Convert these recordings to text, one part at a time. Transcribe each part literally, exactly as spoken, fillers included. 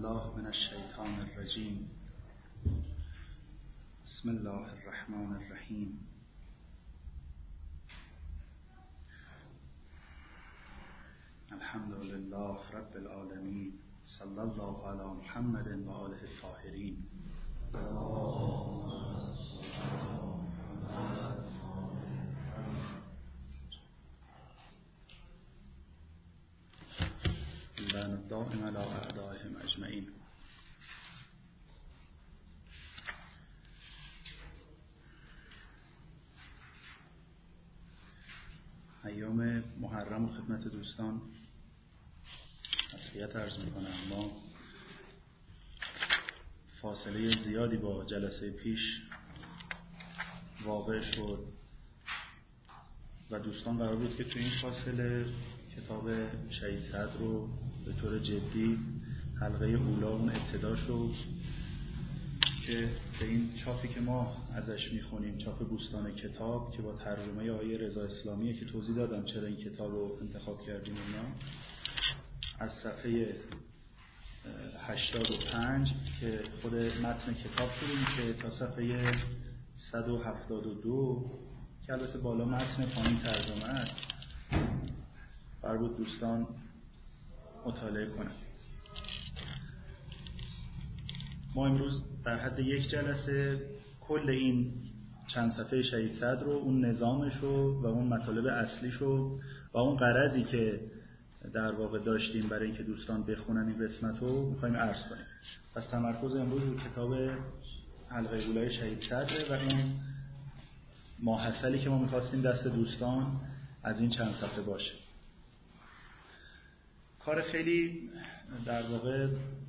بالله من الشیطان الرجیم. بسم الله الرحمن الرحیم. الحمد لله رب العالمین. صلی الله علی محمد و آله الطاهرین. لعن الدائم علی اعدائهم اجمعین. ایام محرم و خدمت دوستان تسلیت عرض میکنم. ما فاصله زیادی با جلسه پیش واقع شد و دوستان قرار بود که تو این فاصله کتاب شهید صدر رو به طور جدی حلقه اولا اون ابتداشو که به این چاپی که ما ازش میخونیم، چاپ بوستان کتاب که با ترجمه آقای رضا اسلامیه که توضیح دادم چرا این کتاب رو انتخاب کردیم، اینا از صفحه هشتاد و پنج که خود متن کتاب شروع میشه تا صفحه صد و هفتاد و دو که البته بالا متن پایین ترجمه است، قرار بود دوستان مطالعه کنم. ما امروز در حد یک جلسه کل این چند صفحه شهید صدر رو، اون نظامش رو و اون مطالب اصلیش رو و اون غرضی که در واقع داشتیم برای اینکه دوستان بخونن این قسمت رو می‌خوایم عرض کنیم. پس تمرکز امروز رو کتاب حلقه اولای شهید صدر و اون ماحصلی که ما می‌خواستیم دست دوستان از این چند صفحه باشه. کار خیلی در واقع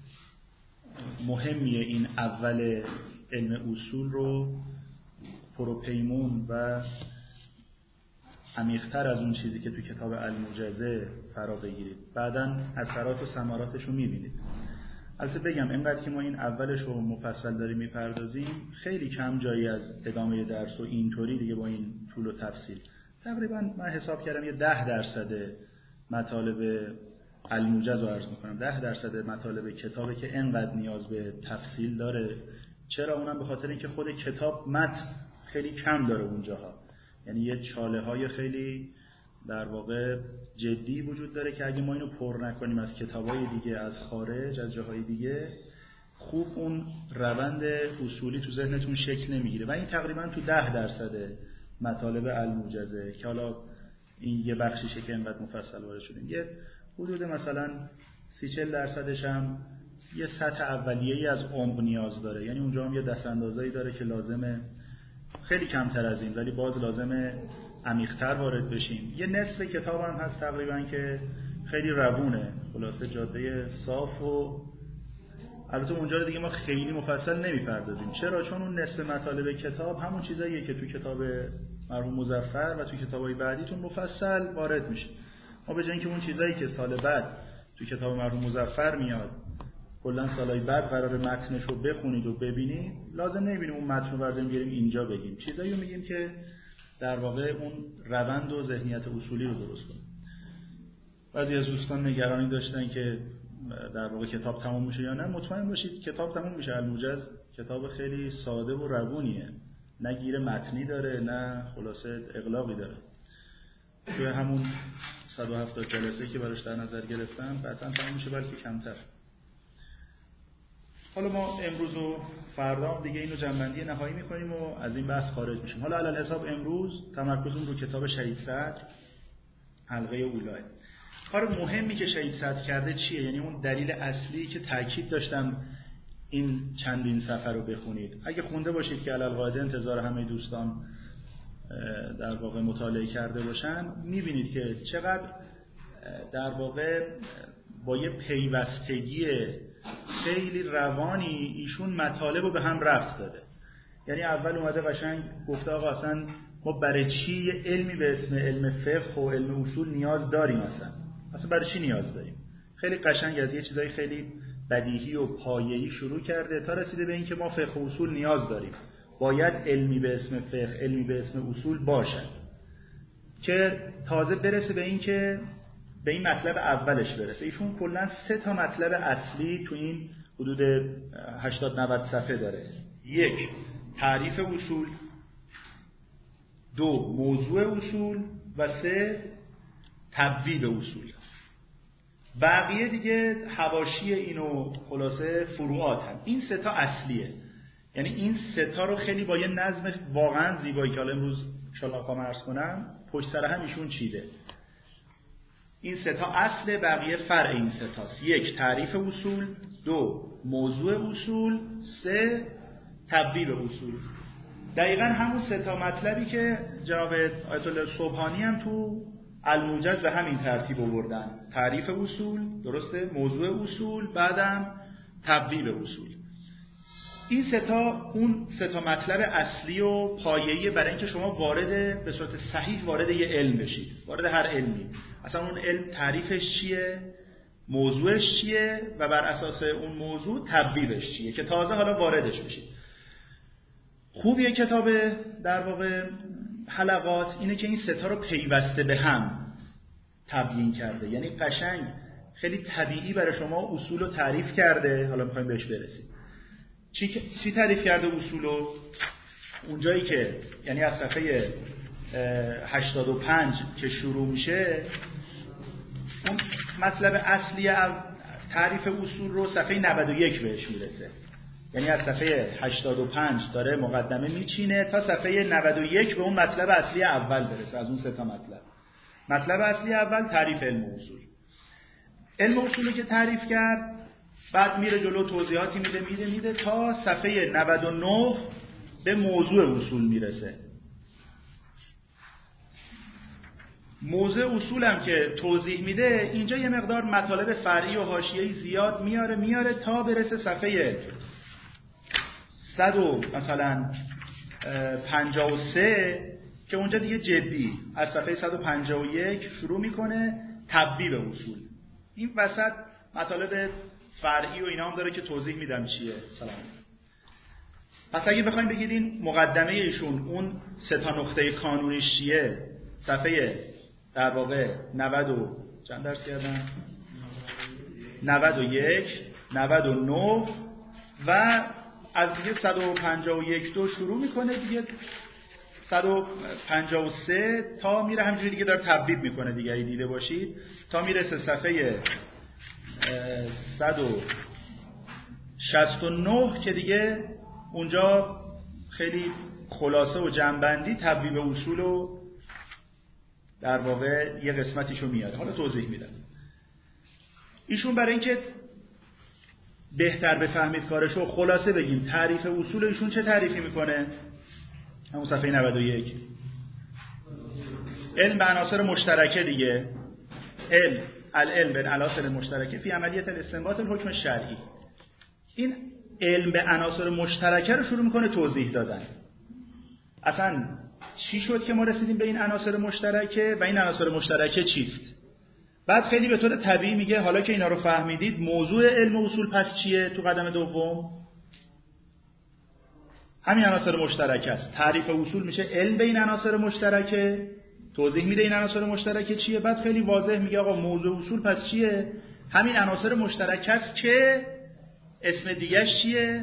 مهمیه این اول علم اصول رو پروپیمون و عمیق‌تر از اون چیزی که تو کتاب الموجزه فرا بگیرید، بعداً اثرات و ثمراتش رو می‌بینید. البته بگم اینقدر که ما این اولش رو مفصل داریم میپردازیم، خیلی کم جایی از ادامه درس و اینطوری دیگه با این طول و تفصیل، تقریباً من حساب کردم یه ده درصد مطالب الموجز رو عرض میکنم، ده درصد مطالب کتابه که انقدر نیاز به تفصیل داره. چرا؟ اونم به خاطر اینکه خود کتاب متن خیلی کم داره اونجاها، یعنی یه چاله های خیلی در واقع جدی وجود داره که اگه ما اینو پر نکنیم از کتابای دیگه، از خارج، از جاهای دیگه، خوب اون روند اصولی تو ذهنتون شکل نمیگیره. و این تقریبا تو ده درصد مطالب الموجزه که حالا این یه بخشیشه که انقدر مفصل وارد شدیم. یه حدود مثلا سی چهل درصدش هم یه سطح اولیه‌ای از عمق نیاز داره، یعنی اونجا هم یه دست اندازه‌ای داره که لازمه خیلی کمتر از این، ولی باز لازمه عمیق‌تر وارد بشیم. یه نصف کتاب هم هست تقریبا که خیلی روونه، خلاصه جاده صاف و البته اونجا رو دیگه ما خیلی مفصل نمیپردازیم. چرا؟ چون اون نصف مطالب کتاب همون چیزاییه که تو کتاب مرحوم مظفر و تو کتابای بعدیتون مفصل وارد میشه. ما به جای اینکه اون چیزایی که سال بعد تو کتاب مرحوم مظفر میاد کلا سالهای بعد قرار متنش رو بخونید و ببینید، لازم نمیبینیم اون متن رو برداریم بیاریم اینجا بگیم، چیزایی رو میگیم که در واقع اون روند و ذهنیت اصولی رو درست کنه. بعضی از دوستان نگرانی داشتن که در واقع کتاب تموم میشه یا نه. مطمئن باشید کتاب تموم میشه. الموجز کتاب خیلی ساده و روونیه، نه گیر متنی داره نه خلاصه اغلاقی داره. توی همون صد و هفتاد جلسه که براش در نظر گرفتم قطعا تموم میشه، بلکه کمتر. حالا ما امروز و فردا دیگه اینو جنبندی نهایی میکنیم و از این بحث خارج میشیم. حالا علل حساب امروز تمرکزمون رو کتاب شهید صدر حلقه اولاه. کار مهمی که شهید صدر کرده چیه؟ یعنی اون دلیل اصلی که تاکید داشتم این چندین صفحه رو بخونید. اگه خونده باشید که علل قاعده انتظار همه دوستان در واقع مطالعه کرده باشن، میبینید که چقدر در واقع با یه پیوستگی خیلی روانی ایشون مطالب رو به هم ربط داده. یعنی اول اومده قشنگ گفته آقا اصلا ما برای چی یه علمی به اسم علم فقه و علم اصول نیاز داریم، اصلا اصلا برای چی نیاز داریم. خیلی قشنگ از یه چیزای خیلی بدیهی و پایه‌ای شروع کرده تا رسیده به این که ما فقه و اصول نیاز داریم، باید علمی به اسم فقه، علمی به اسم اصول باشد، که تازه برسه به این که به این مطلب اولش برسه. ایشون کلا سه تا مطلب اصلی تو این حدود هشتاد نود صفحه داره. یک، تعریف اصول، دو، موضوع اصول و سه، تبویب اصول. بقیه دیگه حواشی اینو خلاصه فروعات هم. این سه تا اصلیه، یعنی این سه تا رو خیلی با یه نظم واقعا زیبایی که حالا امروز ان شاءالله میخوام عرض کنم پشت سر هم ایشون چیده. این سه تا اصل، بقیه فرع این سه تاست. یک، تعریف اصول، دو، موضوع اصول، سه، تبویب اصول. دقیقاً همون سه تا مطلبی که جناب آیت الله سبحانی هم تو الموجز به همین ترتیب آوردن. تعریف اصول، درسته، موضوع اصول، بعدم تبویب اصول. این سه تا اون سه تا مطلب اصلی و پایه‌ای برای اینکه شما وارد به صورت صحیح وارد یه علم بشید، وارد هر علمی. اصلا اون علم تعریفش چیه، موضوعش چیه و بر اساس اون موضوع تبویبش چیه که تازه حالا واردش بشید. خوبیه کتاب در واقع حلقات اینه که این سه تا رو پیوسته به هم تبیین کرده، یعنی قشنگ خیلی طبیعی برای شما اصول رو تعریف کرده. حالا می‌خوایم بهش برسیم. چی چی تعریف کرده اصول رو؟ اونجایی که یعنی از صفحه هشتاد و پنج که شروع میشه، اون مطلب اصلی تعریف اصول رو صفحه نود و یک بهش میرسه. یعنی از صفحه هشتاد و پنج داره مقدمه میچینه تا صفحه نود و یک به اون مطلب اصلی اول برسه. از اون سه تا مطلب، مطلب اصلی اول تعریف علم اصول. علم اصولی که تعریف کرد، بعد میره جلو توضیحاتی میده میده میده تا صفحه نود و نه به موضوع اصول میرسه. موضوع اصول هم که توضیح میده اینجا یه مقدار مطالب فرعی و حاشیه‌ای زیاد میاره میاره تا برسه صفحه صد و مثلا پنجاه و سه که اونجا دیگه جدی از صفحه صد و پنجاه و یک شروع میکنه تبویب اصول. این وسط مطالب فرعی و اینا هم داره که توضیح میدم چیه. سلام. پس اگه بخوایم بگید این مقدمه ایشون اون سه تا نقطه کانونیش چیه، صفحه در واقع نود و چند درس کردن؟ نود و یک، نود و نه و از دیگه صد و پنجاه و یک دو شروع میکنه دیگه صد و پنجاه و سه تا میره همینجوری دیگه داره تبویب میکنه دیگه اگه دیده باشید تا میرسه صفحه صد و شصت و نه که دیگه اونجا خیلی خلاصه و جمع‌بندی تبویب اصول و در واقع یه قسمتیشو میاره. حالا توضیح میدم. ایشون برای اینکه بهتر بفهمید کارشو خلاصه بگیم تعریف اصول ایشون چه تعریفی میکنه؟ همون صفحه نود و یک. علم به عناصر مشترکه دیگه. علم العلم به عناصر مشترکه فی عملیات الاستنباط الحکم الشرعی. این علم به عناصر مشترکه رو شروع میکنه توضیح دادن. اصلا چی شد که ما رسیدیم به این عناصر مشترکه و این عناصر مشترکه چیست؟ بعد خیلی به طور طبیعی میگه حالا که اینا رو فهمیدید موضوع علم اصول پس چیه؟ تو قدم دوم همین عناصر مشترکه است. تعریف اصول میشه علم به این عناصر مشترکه، توضیح میده این عناصر مشترکه چیه، بعد خیلی واضح میگه آقا موضوع اصول پس چیه؟ همین عناصر مشترکه است که اسم دیگه‌اش چیه؟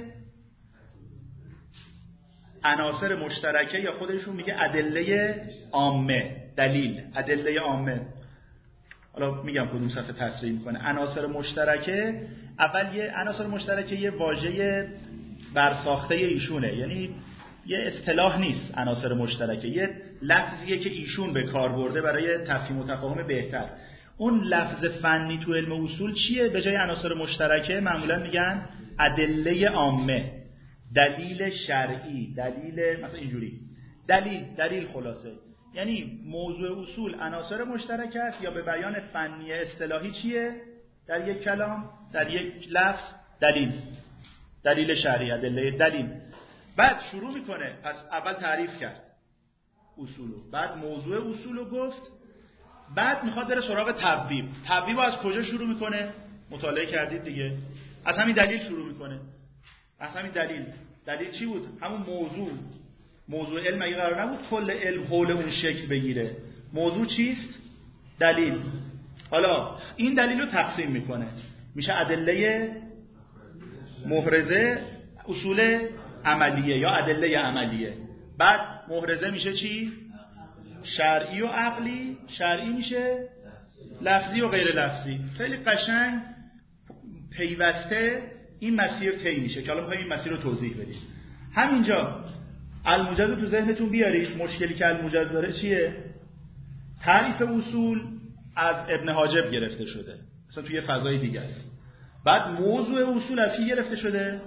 عناصر مشترکه یا خودشون میگه ادله عامه، دلیل، ادله عامه. حالا میگم کدوم صفحه تصریح میکنه. عناصر مشترکه اول یه عناصر مشترکه یه واژه برساخته ایشونه، یعنی یه اصطلاح نیست. عناصر مشترکه یه لفظیه که ایشون به کار برده برای تفهیم و تفاهم بهتر. اون لفظ فنی تو علم اصول چیه؟ به جای عناصر مشترکه معمولا میگن ادله عامه، دلیل شرعی، دلیل مثلا اینجوری دلیل دلیل خلاصه. یعنی موضوع اصول عناصر مشترکه است یا به بیان فنی اصطلاحی چیه؟ در یک کلام، در یک لفظ دلیل، دلیل شرعی، ادله دلیل. بعد شروع میکنه پس اول تعریف کرد اصولو، بعد موضوع اصولو گفت، بعد میخواد بره سراغ تبویب. تبویب از کجا شروع میکنه؟ مطالعه کردید دیگه، از همین دلیل شروع میکنه. از همین دلیل. دلیل چی بود؟ همون موضوع. موضوع علم اگه قرار نبود کل علم حول اون شکل بگیره. موضوع چیست؟ دلیل. حالا این دلیل رو تقسیم میکنه، میشه ادله محرزه اصول عملیه یا ادله عملیه. بعد محرزه میشه چی؟ شرعی و عقلی. شرعی میشه لفظی و غیر لفظی. خیلی قشنگ پیوسته این مسیر طی میشه که حالا میخوایم این مسیر رو توضیح بدیم. همینجا الموجز رو تو ذهنتون بیارید. مشکلی که الموجز داره چیه؟ تعریف اصول از ابن حاجب گرفته شده، مثلا توی فضای دیگه است. بعد موضوع اصول از کی گرفته شده؟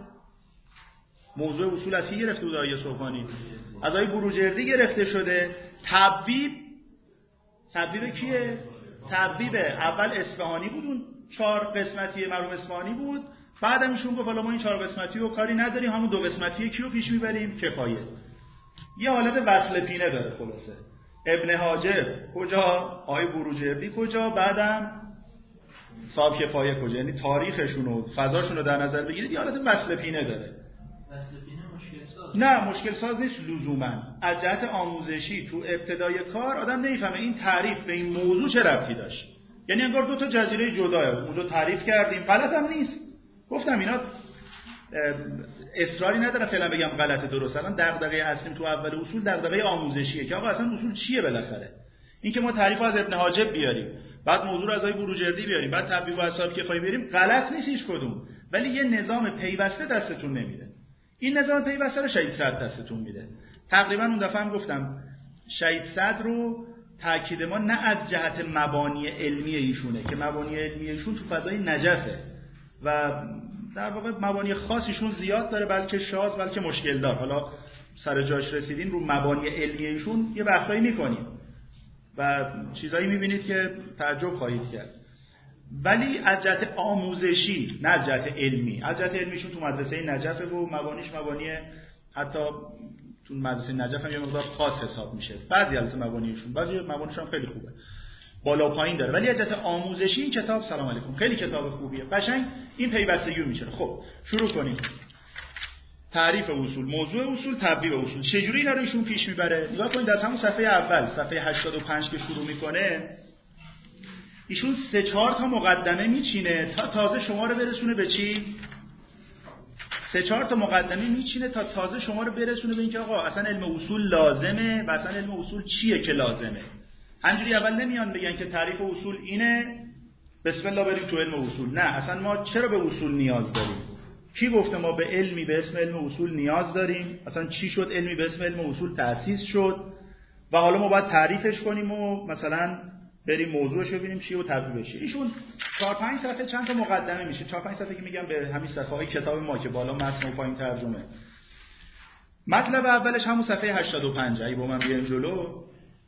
موضوع اصول از کی گرفته بود؟ آیه صبحانی از آیه بروجردی گرفته شده. تبویب تبویب کیه؟ تبویب اول اصفهانی بود، اون چهار قسمتی مرحوم اصفهانی بود. بعدم ایشون گفت حالا ما این چهار قسمتی رو کاری نداریم، همون دو قسمتی کیو پیش میبریم؟ کفایه. یه حالت وصل پینه داره خلاصه. ابن حاجب کجا، آیه بروجردی کجا، بعدم صاحب کفایه کجا. یعنی تاریخشون و فضاشون رو در نظر بگیرید، یه حالت وصل پینه داره. وصل پینه مشکل ساز؟ نه مشکل ساز نیست لزوما. از جهت آموزشی تو ابتدای کار آدم نمیفهمه این تعریف به این موضوع چه ربطی داشت. یعنی انگار دو تا جزیره جداه، اونجا تعریف کردیم، غلط هم نیست. گفتم اینا اصراری نداره فعلا بگم غلط درست. الان دغدغه اصلیم تو اول اصول دغدغه آموزشیه که آقا اصلا اصول چیه بالاخره. این که ما تعریف از ابن حاجب بیاریم، بعد موضوع رو از آیه بروجردی بیاریم، بعد تبویب و اصحاب کفایه بیاریم، غلط نیست هیچ کدوم. ولی یه نظام پیوسته دستتون نمیده. این نظام پیوسته رو شهید صدر دستتون میده. تقریبا اون دفعه هم گفتم شهید صدر رو تاکید ما نه از جهت مبانی علمی ایشونه که مبانی علمی ایشون تو فضای نجفه و در واقع مبانی خاصیشون زیاد داره، بلکه شاذ بلکه مشکل دار. حالا سر جاش رسیدین رو مبانی علمی ایشون یه بحثایی میکنیم و چیزایی میبینید که تعجب خواهید کرد. ولی از جهت آموزشی نه از جهت علمی. از جهت علمیشون تو مدرسه نجف و مبانیش مبانی حتی تو مدرسه نجف هم یه مقدار خاص حساب میشه. بعضی از مبانیشون بعضی مبانیشون خیلی خوبه، بالا و پایین داره. ولی از جهت آموزشی این کتاب سلام علیکم خیلی کتاب خوبیه، قشنگ این پیوستگی میشه. خب شروع کنیم. تعریف اصول، موضوع اصول، تبویب اصول. چه جوری اینا رو ایشون پیش میبره؟ نگاه کنید در همون صفحه اول، صفحه هشتاد و پنج که شروع میکنه، ایشون سه چهار تا مقدمه میچینه تا تازه شما رو برسونه به چی؟ سه چهار تا مقدمه میچینه تا تازه شما رو برسونه به اینکه آقا اصلا علم اصول لازمه و اصلا علم اصول چیه که لازمه. همجوری اول نمیان بگن که تعریف اصول اینه بسم الله بریم تو علم اصول. نه، اصلا ما چرا به اصول نیاز داریم؟ کی گفته ما به علمی به اسم علم اصول نیاز داریم؟ اصلا چی شد علمی به اسم علم اصول تأسیس شد و حالا ما باید تعریفش کنیم و مثلا بریم موضوعش رو ببینیم چیه و تبدیل بشه. ایشون چهار پنج صفحه چند تا مقدمه میشه. چهار پنج صفحه که میگم به همین صفحه های کتاب ما که بالا متن و پایین ترجمه. مطلب اولش همون صفحه هشتاد و پنج. ای با من بیایم جلو.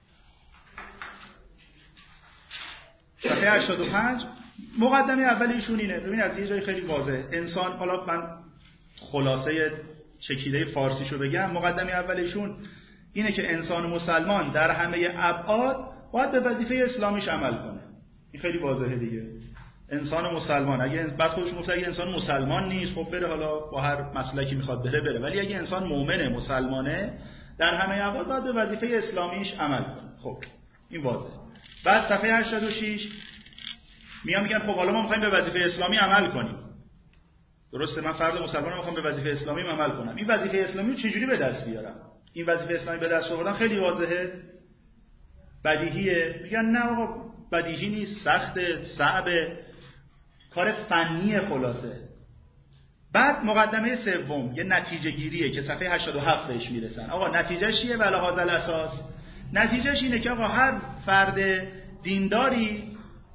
صفحه هشتاد و پنج مقدمه اول ایشون اینه. ببین از یه جای خیلی واضحه. انسان، حالا من خلاصه چکیده فارسیشو بگم، مقدمه اول ایشون اینه که انسان مسلمان در همه ابعاد باید به وظیفه اسلامیش عمل کنه. این خیلی واضحه دیگه. انسان مسلمان اگه بعد خودش گفت اگه انسان مسلمان نیست خب بره حالا با هر مسلکی میخواد بره بره، ولی اگه انسان مؤمنه مسلمانه در همه ابعاد باید به وظیفه اسلامیش عمل کنه. خب این واضحه. بعد صفحه هشتاد و شش میان میگن خب حالا ما میخوایم به وظیفه اسلامی عمل کنیم. درسته، من فرد مسلمانم میخوام به وظیفه اسلامی عمل کنم. این وظیفه اسلامی رو چجوری به دست بیارم؟ این وظیفه اسلامی به دست آوردن خیلی واضحه، بدیهیه. میگن نه آقا بدیهی نیست، سخته، صعبه، کار فنیه خلاصه. بعد مقدمه سوم یه نتیجه گیریه که صفحه هشتاد و هفت بهش میرسن. آقا نتیجه چیه؟ ولی هذا الاساس، نتیجهش اینه که آقا هر فرد دینداری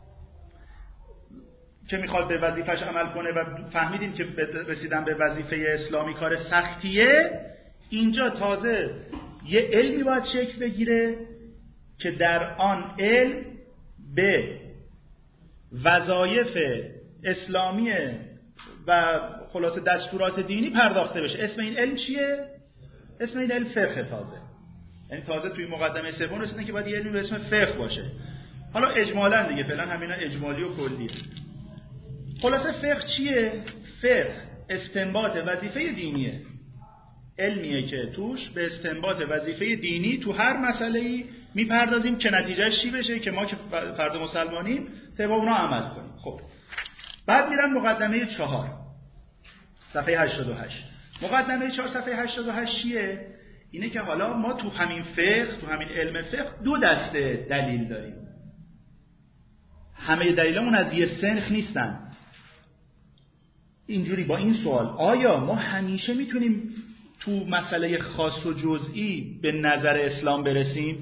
که میخواد به وظیفش عمل کنه و فهمیدیم که رسیدن به وظیفه اسلامی کار سختیه، اینجا تازه یه علمی باید شکل بگیره که در آن علم به وظایف اسلامی و خلاصه دستورات دینی پرداخته بشه. اسم این علم چیه؟ اسم این علم فقه. تازه یعنی تازه توی مقدمه سوم رسیدن که باید یه علمی به اسم فقه باشه. حالا اجمالاً دیگه فعلا همینا اجمالی و کلیه. خلاصه فقه چیه؟ فقه استنباط وظیفه دینیه، علمیه که توش به استنباط وظیفه دینی تو هر مسئله‌ای میپردازیم که نتیجهش چی بشه که ما که فرد مسلمانیم طبق اونا عمل کنیم. خب بعد میرن مقدمه چهار. صفحه هشتاد و هشت. مقدمه چهار صفحه هشتاد و هشت چیه؟ اینه که حالا ما تو همین فقه، تو همین علم فقه دو دسته دلیل داریم. همه دلیلمون از یه سنخ نیستن. اینجوری با این سوال، آیا ما همیشه میتونیم تو مسئله خاص و جزئی به نظر اسلام برسیم؟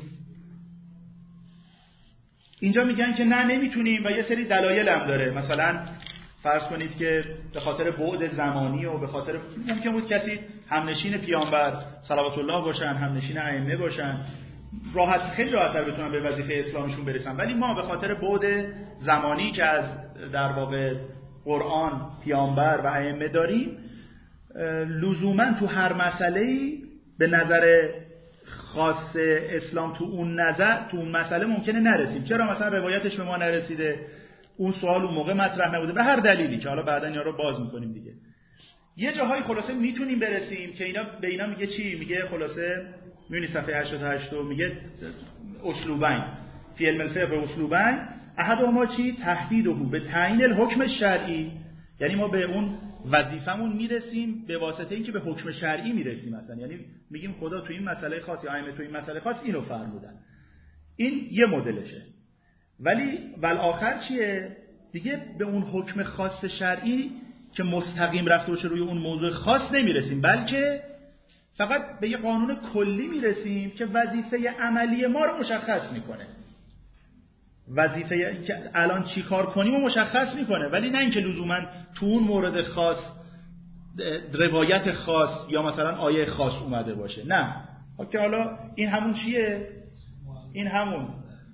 اینجا میگن که نه نمیتونیم و یه سری دلایل هم داره. مثلا فرض کنید که به خاطر بعد زمانی و به خاطر ممکن بود کسی همنشین پیامبر صلوات الله باشن، همنشین ائمه باشن، راحت خیلی راحت‌تر بتونن به وظیفه اسلامشون برسن، ولی ما به خاطر بعد زمانی که از در واقع قرآن، پیامبر و ائمه داریم لزوما تو هر مسئله‌ای به نظر خاص اسلام تو اون نظر تو اون مسئله ممکنه نرسیم. چرا مثلا روایتش به ما نرسیده، اون سوال اون موقع مطرح نبوده، به هر دلیلی که حالا بعداً اینا رو باز می‌کنیم دیگه. یه جاهای خلاصه میتونیم برسیم که اینا به اینا میگه چی؟ میگه خلاصه میبینی صفحه هشتاد و هشت میگه اسلوبین فی علم الفقه اسلوبین احدهما چی؟ تهدیده به تعیین الحکم الشرعی، یعنی ما به اون وظیفمون میرسیم به واسطه اینکه به حکم شرعی میرسیم. مثلا یعنی میگیم خدا تو این مسئله خاص یا ائمه تو این مسئله خاص اینو فرمودن. این یه مدلشه. ولی والآخر چیه؟ دیگه به اون حکم خاص شرعی که مستقیم رفته باشه روی اون موضوع خاص نمیرسیم، بلکه فقط به یه قانون کلی میرسیم که وظیفه عملی ما رو مشخص میکنه. وظیفه که الان چی کار کنیم رو مشخص میکنه، ولی نه اینکه لزوما تو اون مورد خاص روایت خاص یا مثلا آیه خاص اومده باشه. نه که حالا این همون چیه؟ این همون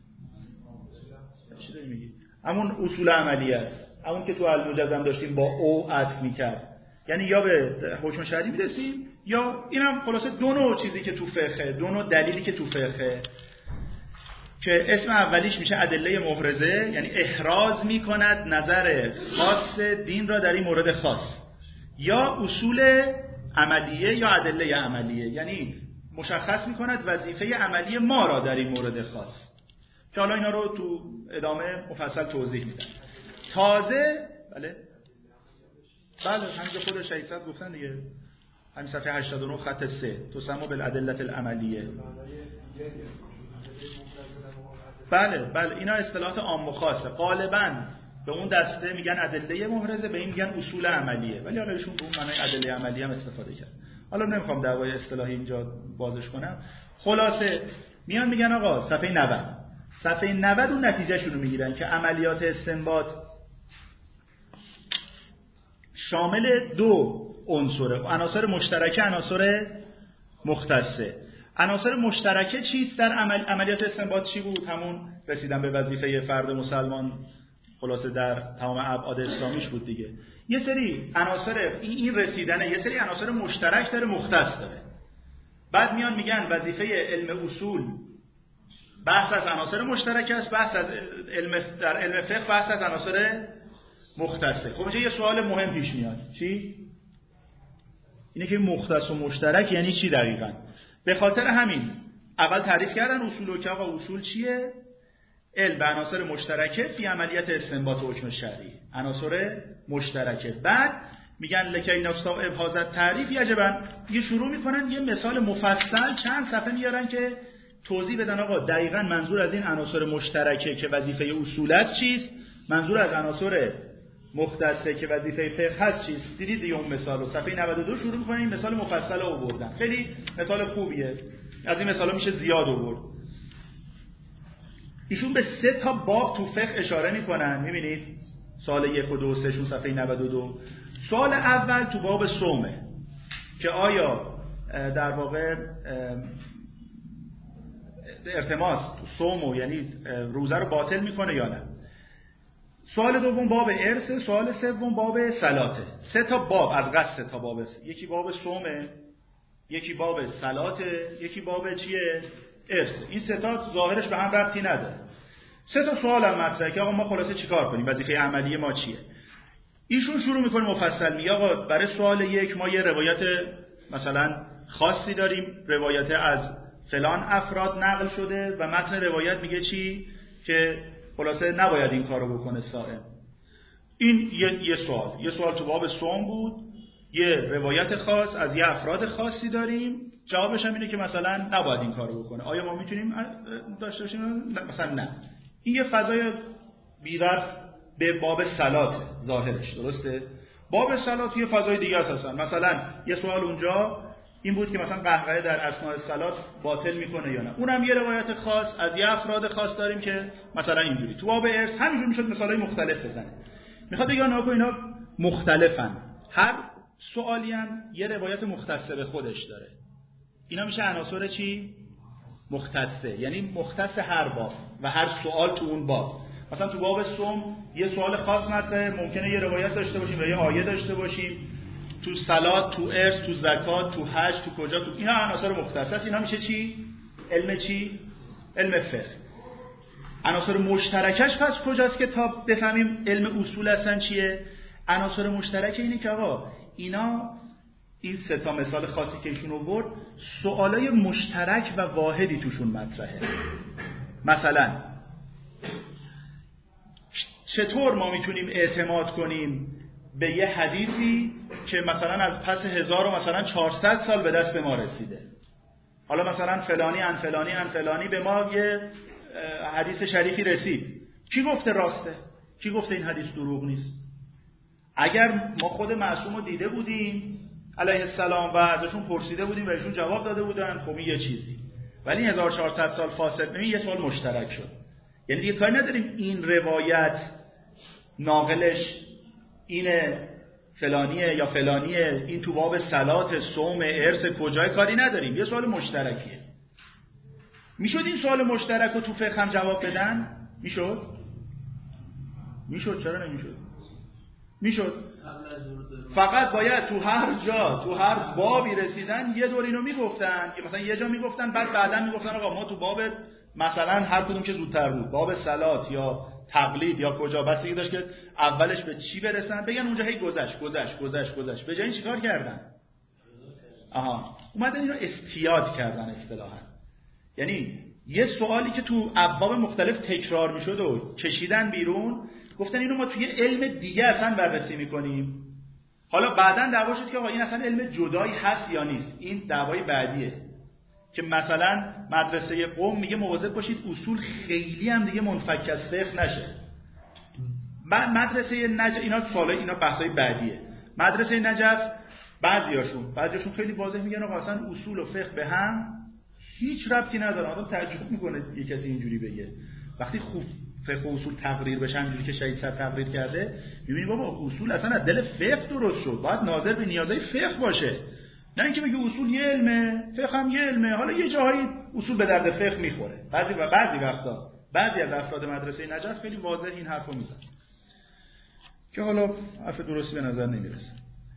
چی داری میگی؟ همون اصول عملی است، همون که تو المجزم داشتیم با او عطف میکرد. یعنی یا به حکم شرعی میرسیم یا این هم خلاصه دو نوع چیزی که تو فقه، دو نوع دلیلی که تو فقه، که اسم اولیش میشه ادله محرزه، یعنی احراز میکند نظر خاص دین را در این مورد خاص، یا اصول عملیه یا ادله عملیه، یعنی مشخص میکند وظیفه عملی ما را در این مورد خاص، که حالا اینا رو تو ادامه مفصل توضیح میدم. تازه بله بله همینجا خود شهید صاحب گفتن دیگه، همین صفحه هشتاد و نه خط سه تسمى بالادله العملیه. بله بله اینا اصطلاحات عام و خاصه. غالبا به اون دسته میگن ادله محرزه، به این میگن اصول عملیه، ولی حالا ایشون به اون معنای ادله عملیه هم استفاده کرد. حالا نمیخوام دعوای اصطلاحی اینجا بازش کنم. خلاصه میان میگن آقا صفحه نود صفحه نود اون نتیجهشون رو میگیرن که عملیات استنباط شامل دو عنصره، عناصر مشترکه، عناصر مختصه. عناصر مشترکه چیست در عمل... عملیات استنباط چی بود؟ همون رسیدن به وظیفه فرد مسلمان خلاصه در تمام ابعاد اسلامیش بود دیگه. یه سری عناصر این این رسیدنه، یه سری عناصر مشترک داره، مختص داره. بعد میان میگن وظیفه علم اصول بحث از عناصر مشترک است، بحث از علم در علم فقه بحث از عناصر مختصه. خب اینجا یه سوال مهم پیش میاد. چی؟ اینه که مختص و مشترک یعنی چی دقیقاً؟ به خاطر همین اول تعریف کردن اصول و که آقا اصول چیه؟ علم به عناصر مشترکه فی عملیات استنباط حکم شرعی، عناصر مشترکه. بعد میگن لکی نستوعب هذا تعریف یجبا، یه شروع میکنن یه مثال مفصل چند صفحه میارن که توضیح بدن آقا دقیقاً منظور از این عناصر مشترکه که وظیفه اصول است چیست، منظور از عناصر مختصه که وظیفه فقه هست چیست. دیدید دیگه اون مثالو صفحه نود و دو شروع می‌کنیم این مثال مفصل رو آوردن، خیلی مثال خوبیه، از این مثالا میشه زیاد آورد. ایشون به سه تا باب تو فقه اشاره میکنن، میبینید سال یک و دو و سه شون صفحه نود و دو. سال اول تو باب صومه که آیا در واقع ارتماس صومو یعنی روزه رو باطل میکنه یا نه. سوال دوم باب ارث، سوال سوم باب صلاته. سه تا باب از قصد سه تا باب، یکی باب صومه، یکی باب صلاته، یکی باب چیه؟ ارث. این سه تا ظاهرش به هم ربطی نداره. سه تا سوال هم مطرحه که آقا ما خلاصه چیکار کنیم، وظیفه عملی ما چیه. ایشون شروع میکنه مفصل میگه آقا برای سوال یک ما یه روایت مثلا خاصی داریم، روایت از فلان افراد نقل شده و متن روایت میگه چی که خلاصه نباید این کارو بکنه صائم. این یه،, یه سوال یه سوال تو باب صوم بود. یه روایت خاص از یه افراد خاصی داریم، جوابش هم اینه که مثلا نباید این کارو بکنه. آیا ما میتونیم داشته باشیم؟ مثلا نه. این یه فضای بی ربط به باب صلات ظاهرش، درسته؟ باب صلات یه فضای دیگه است. مثلا یه سوال اونجا این بود که مثلا قهقه در اثناء صلات باطل میکنه یا نه. اونم یه روایت خاص از یه افراد خاص داریم که مثلا اینجوری. تو باب ارث همینجوری میشد مثالای مختلف بزنه. میخواد بگه آقا اینا مختلفن، هر سوالی هم یه روایت مختص به خودش داره. اینا میشه عناصر چی؟ مختصه، یعنی مختص هر باب و هر سوال تو اون باب. مثلا تو باب صوم یه سوال خاص مطرحه، ممکنه یه روایت داشته باشیم و یه آیه داشته باشیم. تو صلات، تو ارث، تو زکات، تو حج، تو کجا، تو اینا عناصر مختص است. اینا میشه چی؟ علم چی؟ علم فقه. عناصر مشترکش پس کجاست که تا بفهمیم علم اصول اصلا چیه؟ عناصر مشترک اینه که آقا اینا این سه تا مثال خاصی که ایشون آورد سوالای مشترک و واحدی توشون مطرحه. مثلا چطور ما میتونیم اعتماد کنیم به یه حدیثی که مثلا از پس هزار و مثلا چهارصد سال به دست ما رسیده؟ حالا مثلا فلانی ان فلانی ان فلانی به ما یه حدیث شریفی رسید، کی گفته راسته؟ کی گفته این حدیث دروغ نیست؟ اگر ما خود معصوم رو دیده بودیم علیه السلام و ازشون پرسیده بودیم و ایشون جواب داده بودن، خب این یه چیزی. ولی هزار و چهارصد سال فاصله، ببین یه سوال مشترک شد. یعنی دیگه کاری نداریم این روایت ناقلش اینه فلانیه یا فلانیه، این تو باب صلات، صوم، ارث، کجای کاری نداریم، یه سوال مشترکیه. میشد این سوال مشترک رو تو فقه هم جواب بدن؟ میشد؟ میشد، چرا نمیشد؟ میشد. فقط باید تو هر جا، تو هر بابی رسیدن یه دور اینو میگفتن، که مثلا یه جا میگفتن بعد بعدا میگفتن آقا ما تو باب مثلا هر کدوم که زودتر بود، باب صلات یا تقلید یا کجا، بستگی داشت که اولش به چی برسن، بگن اونجا هی گذشت گذشت گذشت گذشت. به جای این چیکار کردن؟ آها، اومدن اینو استیاد کردن اصطلاحاً. یعنی یه سوالی که تو ابواب مختلف تکرار میشد و کشیدن بیرون، گفتن اینو ما توی علم دیگه اصلا بررسی میکنیم. حالا بعدن دعوا شد که آقا این اصلا علم جدایی هست یا نیست. این دعوای بعدیه که مثلا مدرسه قم میگه مواظب باشید اصول خیلی هم دیگه منفک از فقه نشه. مدرسه نجف، اینا سوالای اینا بحثای بعدیه. مدرسه نجف بعضیاشون بعضیاشون خیلی واضح میگن آقا اصلا اصول و فقه به هم هیچ ربطی نداره. آدم تعجب میکنه یه کسی اینجوری بگه. وقتی خوب فقه و اصول تقریر بشه همونجوری که شهید صاحب تقریر کرده، میبینی بابا اصول اصلا از دل فقه درست شد، باید ناظر به نیازهای فقه باشه، نه اینکه بگه اصول یه علمه، فقه هم یه علمه. حالا یه جاهایی اصول به درد فقه میخوره. بعضی و بعضی وقتا بعضی از افراد مدرسه نجف خیلی واضح این حرفو میزنن که حالا حرف درستی به نظر نمیرسه.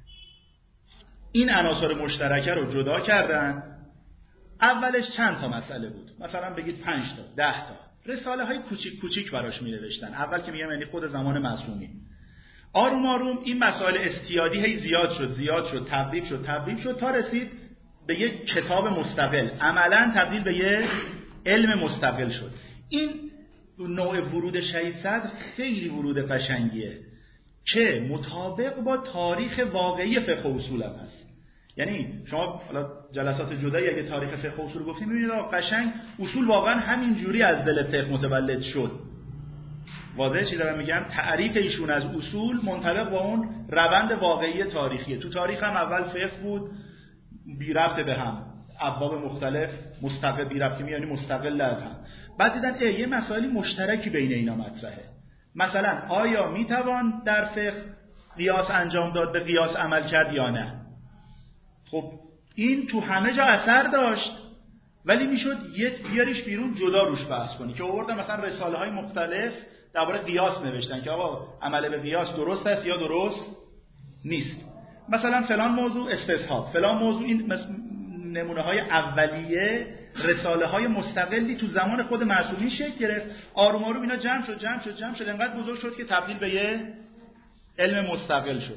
این عناصر مشترکه رو جدا کردن. اولش چند تا مسئله بود، مثلا بگید پنج تا، ده تا رساله های کوچیک کوچیک براش می نوشتن. اول که میگم یعنی خود زمان معصومی. آروم آروم این مسائل استیادی هی زیاد شد زیاد شد تبدیل شد تبدیل شد تا رسید به یک کتاب مستقل، عملا تبدیل به یک علم مستقل شد. این نوع ورود شهید صدر خیلی ورود قشنگیه که مطابق با تاریخ واقعی فقه و اصول هم هست. یعنی شما حالا جلسات جدایی اگه تاریخ فقه و اصول گفتیم می‌بینید قشنگ اصول واقعا همین جوری از دل فقه متولد شد. واضحه چی دارم میگم؟ تعریف ایشون از اصول منطبق با اون روند واقعی تاریخیه. تو تاریخ هم اول فقه بود بی ربط به هم، ابواب مختلف مستقل بی ربط، یعنی مستقل از هم. بعد دیدن ای یه مسائلی مشترکی بین اینا مطرحه. مثلا آیا میتوان در فقه قیاس انجام داد، به قیاس عمل کرد یا نه؟ خب این تو همه جا اثر داشت، ولی میشد یک بیاریش بیرون جدا روش بحث کنی. که آوردن مثلا رساله های مختلف درباره قیاس نوشتن که آقا عمل به قیاس درست است یا درست نیست. مثلا فلان موضوع استصحاب، فلان موضوع. این نمونه های اولیه رساله های مستقلی تو زمان خود معصومی شکل گرفت. آروم آروم اینا جمع شد جمع شد جمع شد انقدر بزرگ شد که تبدیل به یه علم مستقل شد.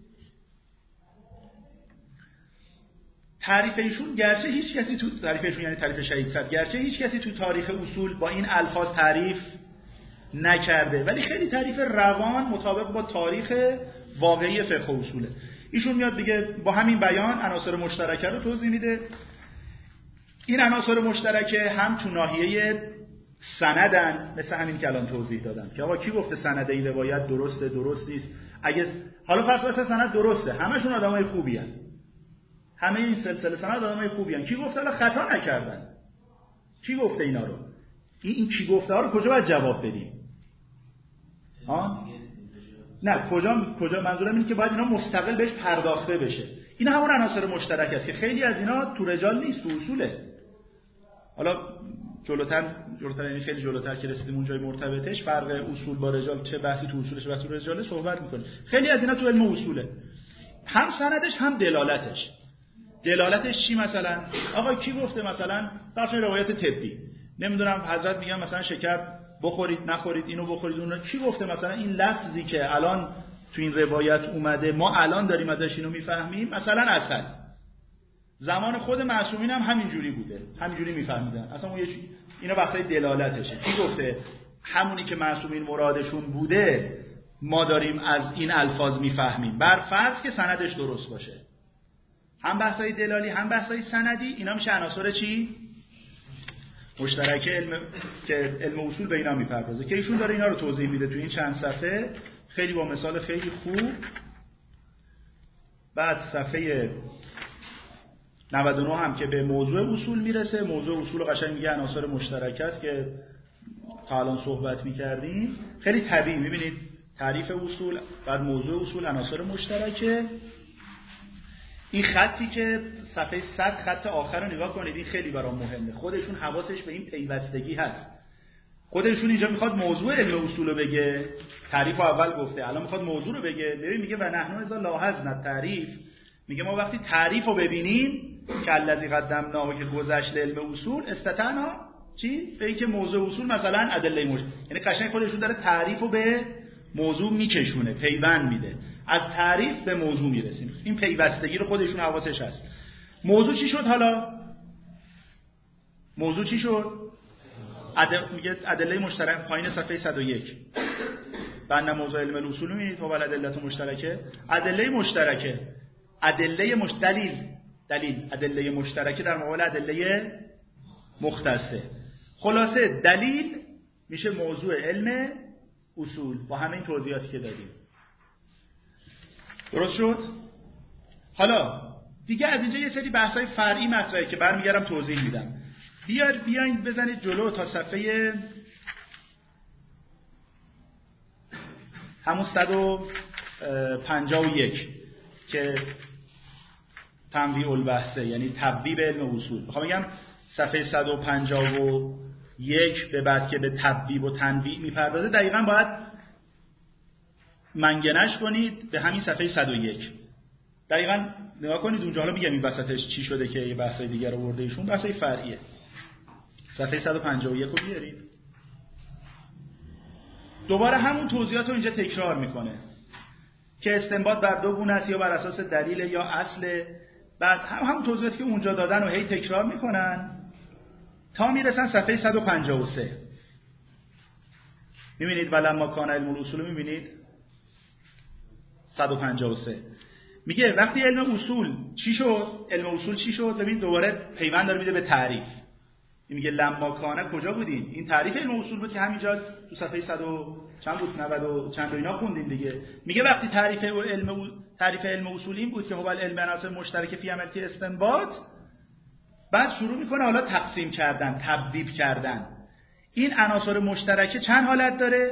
تعریف ایشون گرچه هیچ کسی تو تعریف ایشون یعنی تعریف شهید صدر، گرچه هیچ کسی تو تاریخ اصول با این الفاظ تعریف نکرده، ولی خیلی تعریف روان مطابق با تاریخ واقعی فقه و اصوله. ایشون میاد دیگه با همین بیان عناصر مشترکه رو توضیح میده. این عناصر مشترکه هم تو ناحیه سندن، مثل همین که الان توضیح دادم که آقا کی گفته سند این روایت درسته درست نیست. اگه حالا فرض کنید سند درسته، همشون آدمای خوبی هستن، همه این سلسله سند آدمای خوبی هستن، کی گفته حالا خطا نکردن؟ کی گفته اینا رو؟ این این کی گفته ها رو کجا باید جواب بدیم؟ ها؟ نه، کجا کجا منظورم اینه که باید اینا مستقل بهش پرداخته بشه. این همون عناصر مشترک است که خیلی از اینا تو رجال نیست، تو اصوله. حالا جلوتر جلوتر یعنی خیلی جلوتر که رسیدیم اون جای مرتبطش، فرق اصول با رجال چه بحثی تو اصولش و اصول رجاله صحبت می‌کنه. خیلی از اینا تو علم اصوله، هم سندش هم دلالتش. دلالتش چی مثلا؟ آقا کی گفته مثلا فرض روایت طبی، نمیدونم حضرت میگن مثلا شکر بخورید نخورید، اینو بخورید اون رو، کی گفته مثلا این لفظی که الان تو این روایت اومده ما الان داریم ازش اینو میفهمیم، مثلا عسل زمان خود معصومین هم همینجوری بوده، همینجوری میفهمیدن اصلا اون یه اینا بحثای دلالتشه. کی گفته همونی که معصومین مرادشون بوده ما داریم از این الفاظ میفهمیم، بر فرض که سندش درست باشه. هم بحثای دلالی هم بحثای سندی، اینا میشه عناصر چی؟ مشترک علم که علم اصول به اینا میپردازه که ایشون داره اینا رو توضیح میده تو این چند صفحه، خیلی با مثال خیلی خوب. بعد صفحه نود و نه هم که به موضوع اصول میرسه، موضوع اصول قشنگ میگه عناصر مشترک است که تا الان صحبت میکردیم، خیلی طبیعی. میبینید تعریف اصول، بعد موضوع اصول، عناصر مشترکه. این خطی که صفحه صد خط آخر رو نگاه کنید، این خیلی برام مهمه. خودشون حواسش به این پیوستگی هست. خودشون اینجا میخواد موضوع علم اصول رو بگه، تعریف رو اول گفته، الان میخواد موضوع رو بگه. ببین میگه و نحن اذا لاحظنا تعریف، میگه ما وقتی تعریف رو ببینیم که الذی قدمناه که گذشت علم اصول استطعنا چی؟ به اینکه موضوع اصول مثلا ادله مش، یعنی قشنگ خودشون داره تعریف رو به موضوع میکشونه، پیوند میده. از تعریف به موضوع میرسیم. این پیوستگی رو خودشون حواسش هست. موضوع چی شد حالا؟ موضوع چی شد؟ عدل... میگه ادله مشترک پایین صفحه صد و یک. بنا موضوع علم الاصول میبینید هو الادله مشترکه، ادله مشترکه، ادله مش دلیل دلیل ادله مشترکه در مقابل ادله مختصه. خلاصه دلیل میشه موضوع علم اصول با همه این توضیحاتی که دادیم. درست شد؟ حالا دیگه از اینجا یه سری بحث‌های فرعی مطرحه که برمیگردم توضیح میدم. بیار بیاین بزنید جلو تا صفحه همون صد و پنجاه و یک که تنویع البحثه، یعنی تبویب علم اصول. میخوام بگم صفحه صد و پنجاه و یک به بعد که به تبویب و تنویع میپردازه دقیقاً باید منگنش کنید به همین صفحه صد و یک. دقیقاً نگاه کنید اونجا. حالا میگم این وسطش چی شده که یه بحثای دیگر آورده ایشون، بحثای فرعیه. صفحه صد و پنجاه و یک رو بیارید. دوباره همون توضیحات رو اینجا تکرار میکنه که استنباط بر دو گونه است، یا بر اساس دلیل یا اصل. بعد هم همون توضیحاتی که اونجا دادن رو هی تکرار میکنن تا میرسن صفحه صد و پنجاه و سه. میبینید ولما کان علم الاصول، میبینید صد و پنجاه و سه میگه وقتی علم اصول چی شد؟ علم اصول چی شد؟ ببین دوباره پیوند داره میده به تعریف. میگه لما کانه کجا بودیم؟ این تعریف علم اصول بود که همینجا تو صفحه صد و چند بود نود و چند و اینا خوندیم دیگه. میگه وقتی تعریف علم تعریف علم اصول این بود که هو العلم عناصر مشترک فی عملیه استنباط، بعد شروع میکنه حالا تقسیم کردن، تبویب کردن. این عناصر مشترکه چند حالت داره؟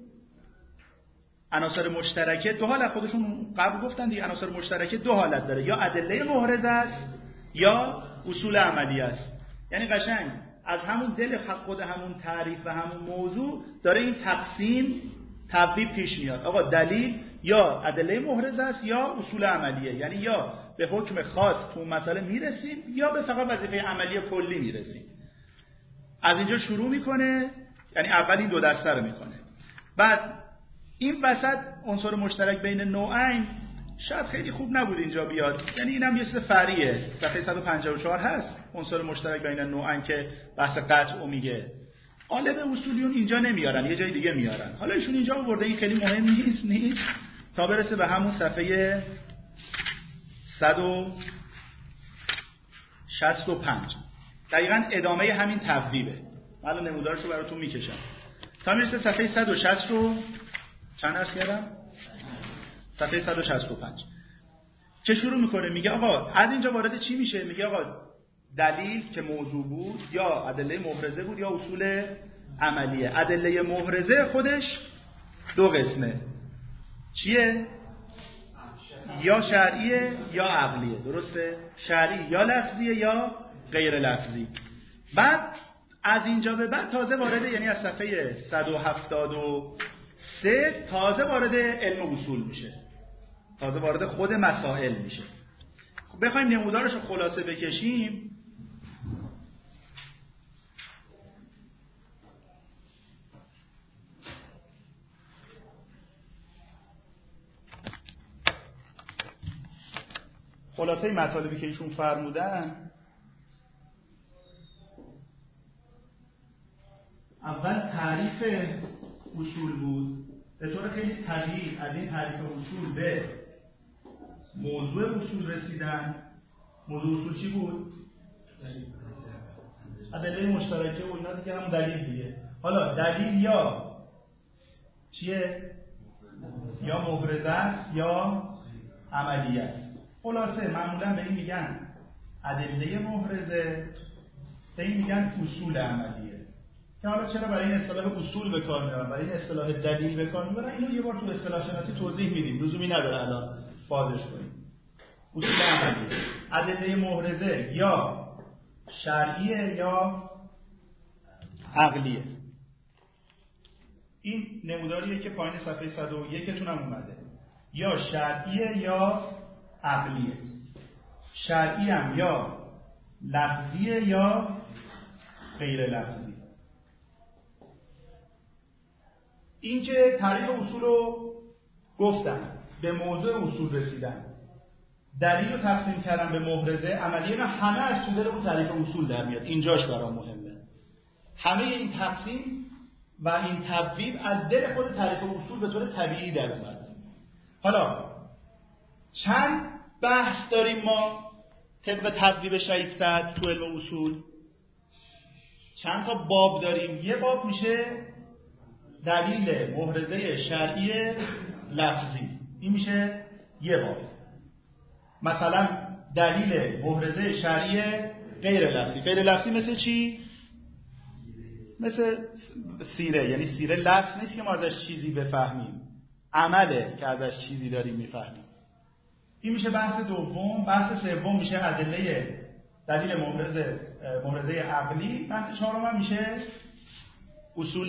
عناصر مشترکه دو حالت، خودشون قبل گفتن دیگه. عناصر مشترکه دو حالت داره، یا ادله محرز است یا اصول عملی است. یعنی قشنگ از همون دل خود همون تعریف و همون موضوع داره این تقسیم تبویب پیش میاد. آقا دلیل یا ادله محرز است یا اصول عملیه، یعنی یا به حکم خاص تو مسئله میرسیم یا به فقط وظیفه عملی کلی میرسیم. از اینجا شروع میکنه، یعنی اول این دو دسته رو میکنه. بعد این وسط عنصر مشترک بین نوعین شاید خیلی خوب نبود اینجا بیاد، یعنی اینم یه چیز فرعیه. صفحه صد و پنجاه و چهار هست عنصر مشترک بین نوعین که بحث قطع و میگه. غالب اصولیون اینجا نمیارن، یه جای دیگه میارن. حالا ایشون اینجا آورده، این خیلی مهم نیست نیست تا برسه به همون صفحه صد و شصت و پنج. دقیقاً ادامه همین تبویبه. من الان نمودارش رو براتون میکشم تا میرسه صفحه صد و شصت رو چند عرض کردم؟ صفحه صد و شصت و پنج که شروع میکنه میگه آقا از اینجا وارد چی میشه؟ میگه آقا دلیل که موضوع بود یا ادله محرزه بود یا اصول عملیه. ادله محرزه خودش دو قسمه. چیه؟ یا شرعیه یا عقلیه. درسته؟ شرعی یا لفظیه یا غیر لفظی. بعد از اینجا به بعد تازه وارد، یعنی از صفحه صد و هفتاد و سه تازه وارد علم اصول میشه، تازه وارد خود مسائل میشه. بخوایم نمودارش رو خلاصه بکشیم، خلاصه مطالبی که ایشون فرمودن، اول تعریف اصول بود. به طور خیلی طبیعی از این تعریف اصول به موضوع اصول رسیدن. موضوع اصول چی بود؟ ادله مشترکه و اینا دیگه، هم دلیل دیگه. حالا دلیل یا چیه؟ یا محرزه است یا عملیه است. خلاصه معمولا به این میگن ادله محرزه، به این میگن اصول عملیه. که حالا چرا برای این اصطلاح اصول به کار میبرن، برای این اصطلاح دلیل به کار میبرن، اینو یه بار تو اصطلاح شناسی توضیح میدیم، لزومی نداره الان بازش کنیم. اصول عملیه، ادله محرزه یا شرعیه یا عقلیه. این نموداریه که پایین صفحه صد و یک تون هم اومده، یا شرعیه یا عقلیه. شرعی هم یا لفظیه یا غیر لفظی. این که تعریف اصول رو گفتن، به موضوع اصول رسیدن، دلیل رو تقسیم کردن به محرزه عملیه، نه همه از تو دل اون تعریف اصول در میاد. اینجاش برام مهمه. همه این تقسیم و این تبویب از دل خود تعریف اصول به طور طبیعی در اومد. حالا چند بحث داریم ما طبق تبویب شهید سعد تو علم اصول؟ چند تا باب داریم. یه باب میشه دلیل محرزه شرعی لفظی، این میشه یه باب. مثلا دلیل محرزه شرعی غیر لفظی. غیر لفظی مثل چی؟ مثل سیره. یعنی سیره لفظ نیست که ما ازش چیزی بفهمیم، عمله که ازش چیزی داریم میفهمیم. این میشه بحث دوم. بحث سوم میشه ادله دلیل محرزه محرزه عقلی. بحث چهارم هم میشه اصول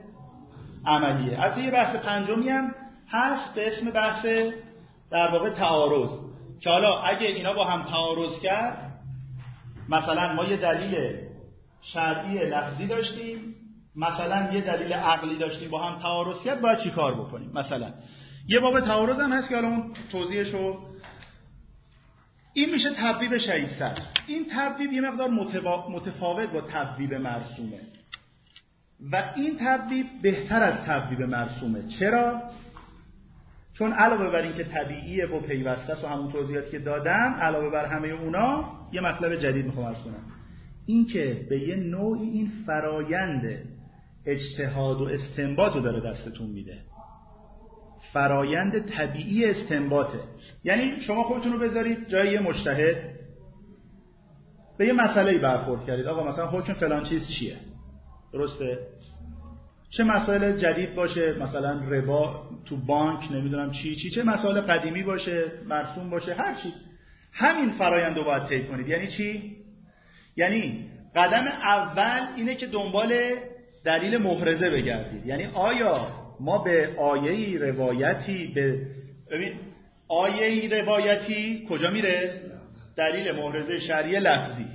عملیه. از یه بحث پنجمی هم هست به اسم بحث در واقع تعارض، که حالا اگه اینا با هم تعارض کرد، مثلا ما یه دلیل شرعی لفظی داشتیم، مثلا یه دلیل عقلی داشتیم، با هم تعارض کرد، باید چی کار بکنیم؟ مثلا یه باب تعارض هم هست که حالا اون توضیحشو، این میشه تبویب شهید سعد. این تبویب یه مقدار متفاوت با تبویب مرسومه و این تبویب بهتر از تبویب مرسومه. چرا؟ چون علاوه بر این که طبیعیه و پیوسته است و همون توضیحاتی که دادم، علاوه بر همه اونا یه مطلب جدید میخوام عرض کنم. این که به یه نوعی این فرایند اجتهاد و استنباط رو داره دستتون میده. فرایند طبیعی استنباطه. یعنی شما خودتون رو بذارید جای یه مجتهد، به یه مسئله‌ای برخورد کردید. آقا مثلا حکم فلان چیز چیه؟ درسته؟ چه مسائل جدید باشه، مثلا ربا تو بانک، نمیدونم چی چی، چه مسائل قدیمی باشه، مرسوم باشه، هر چی. همین فرآیند رو باید طی کنید. یعنی چی؟ یعنی قدم اول اینه که دنبال دلیل محرزه بگردید. یعنی آیا ما به آیه‌ای روایتی به ببین آیه‌ای روایتی کجا میره؟ دلیل محرزه شرعی لفظی،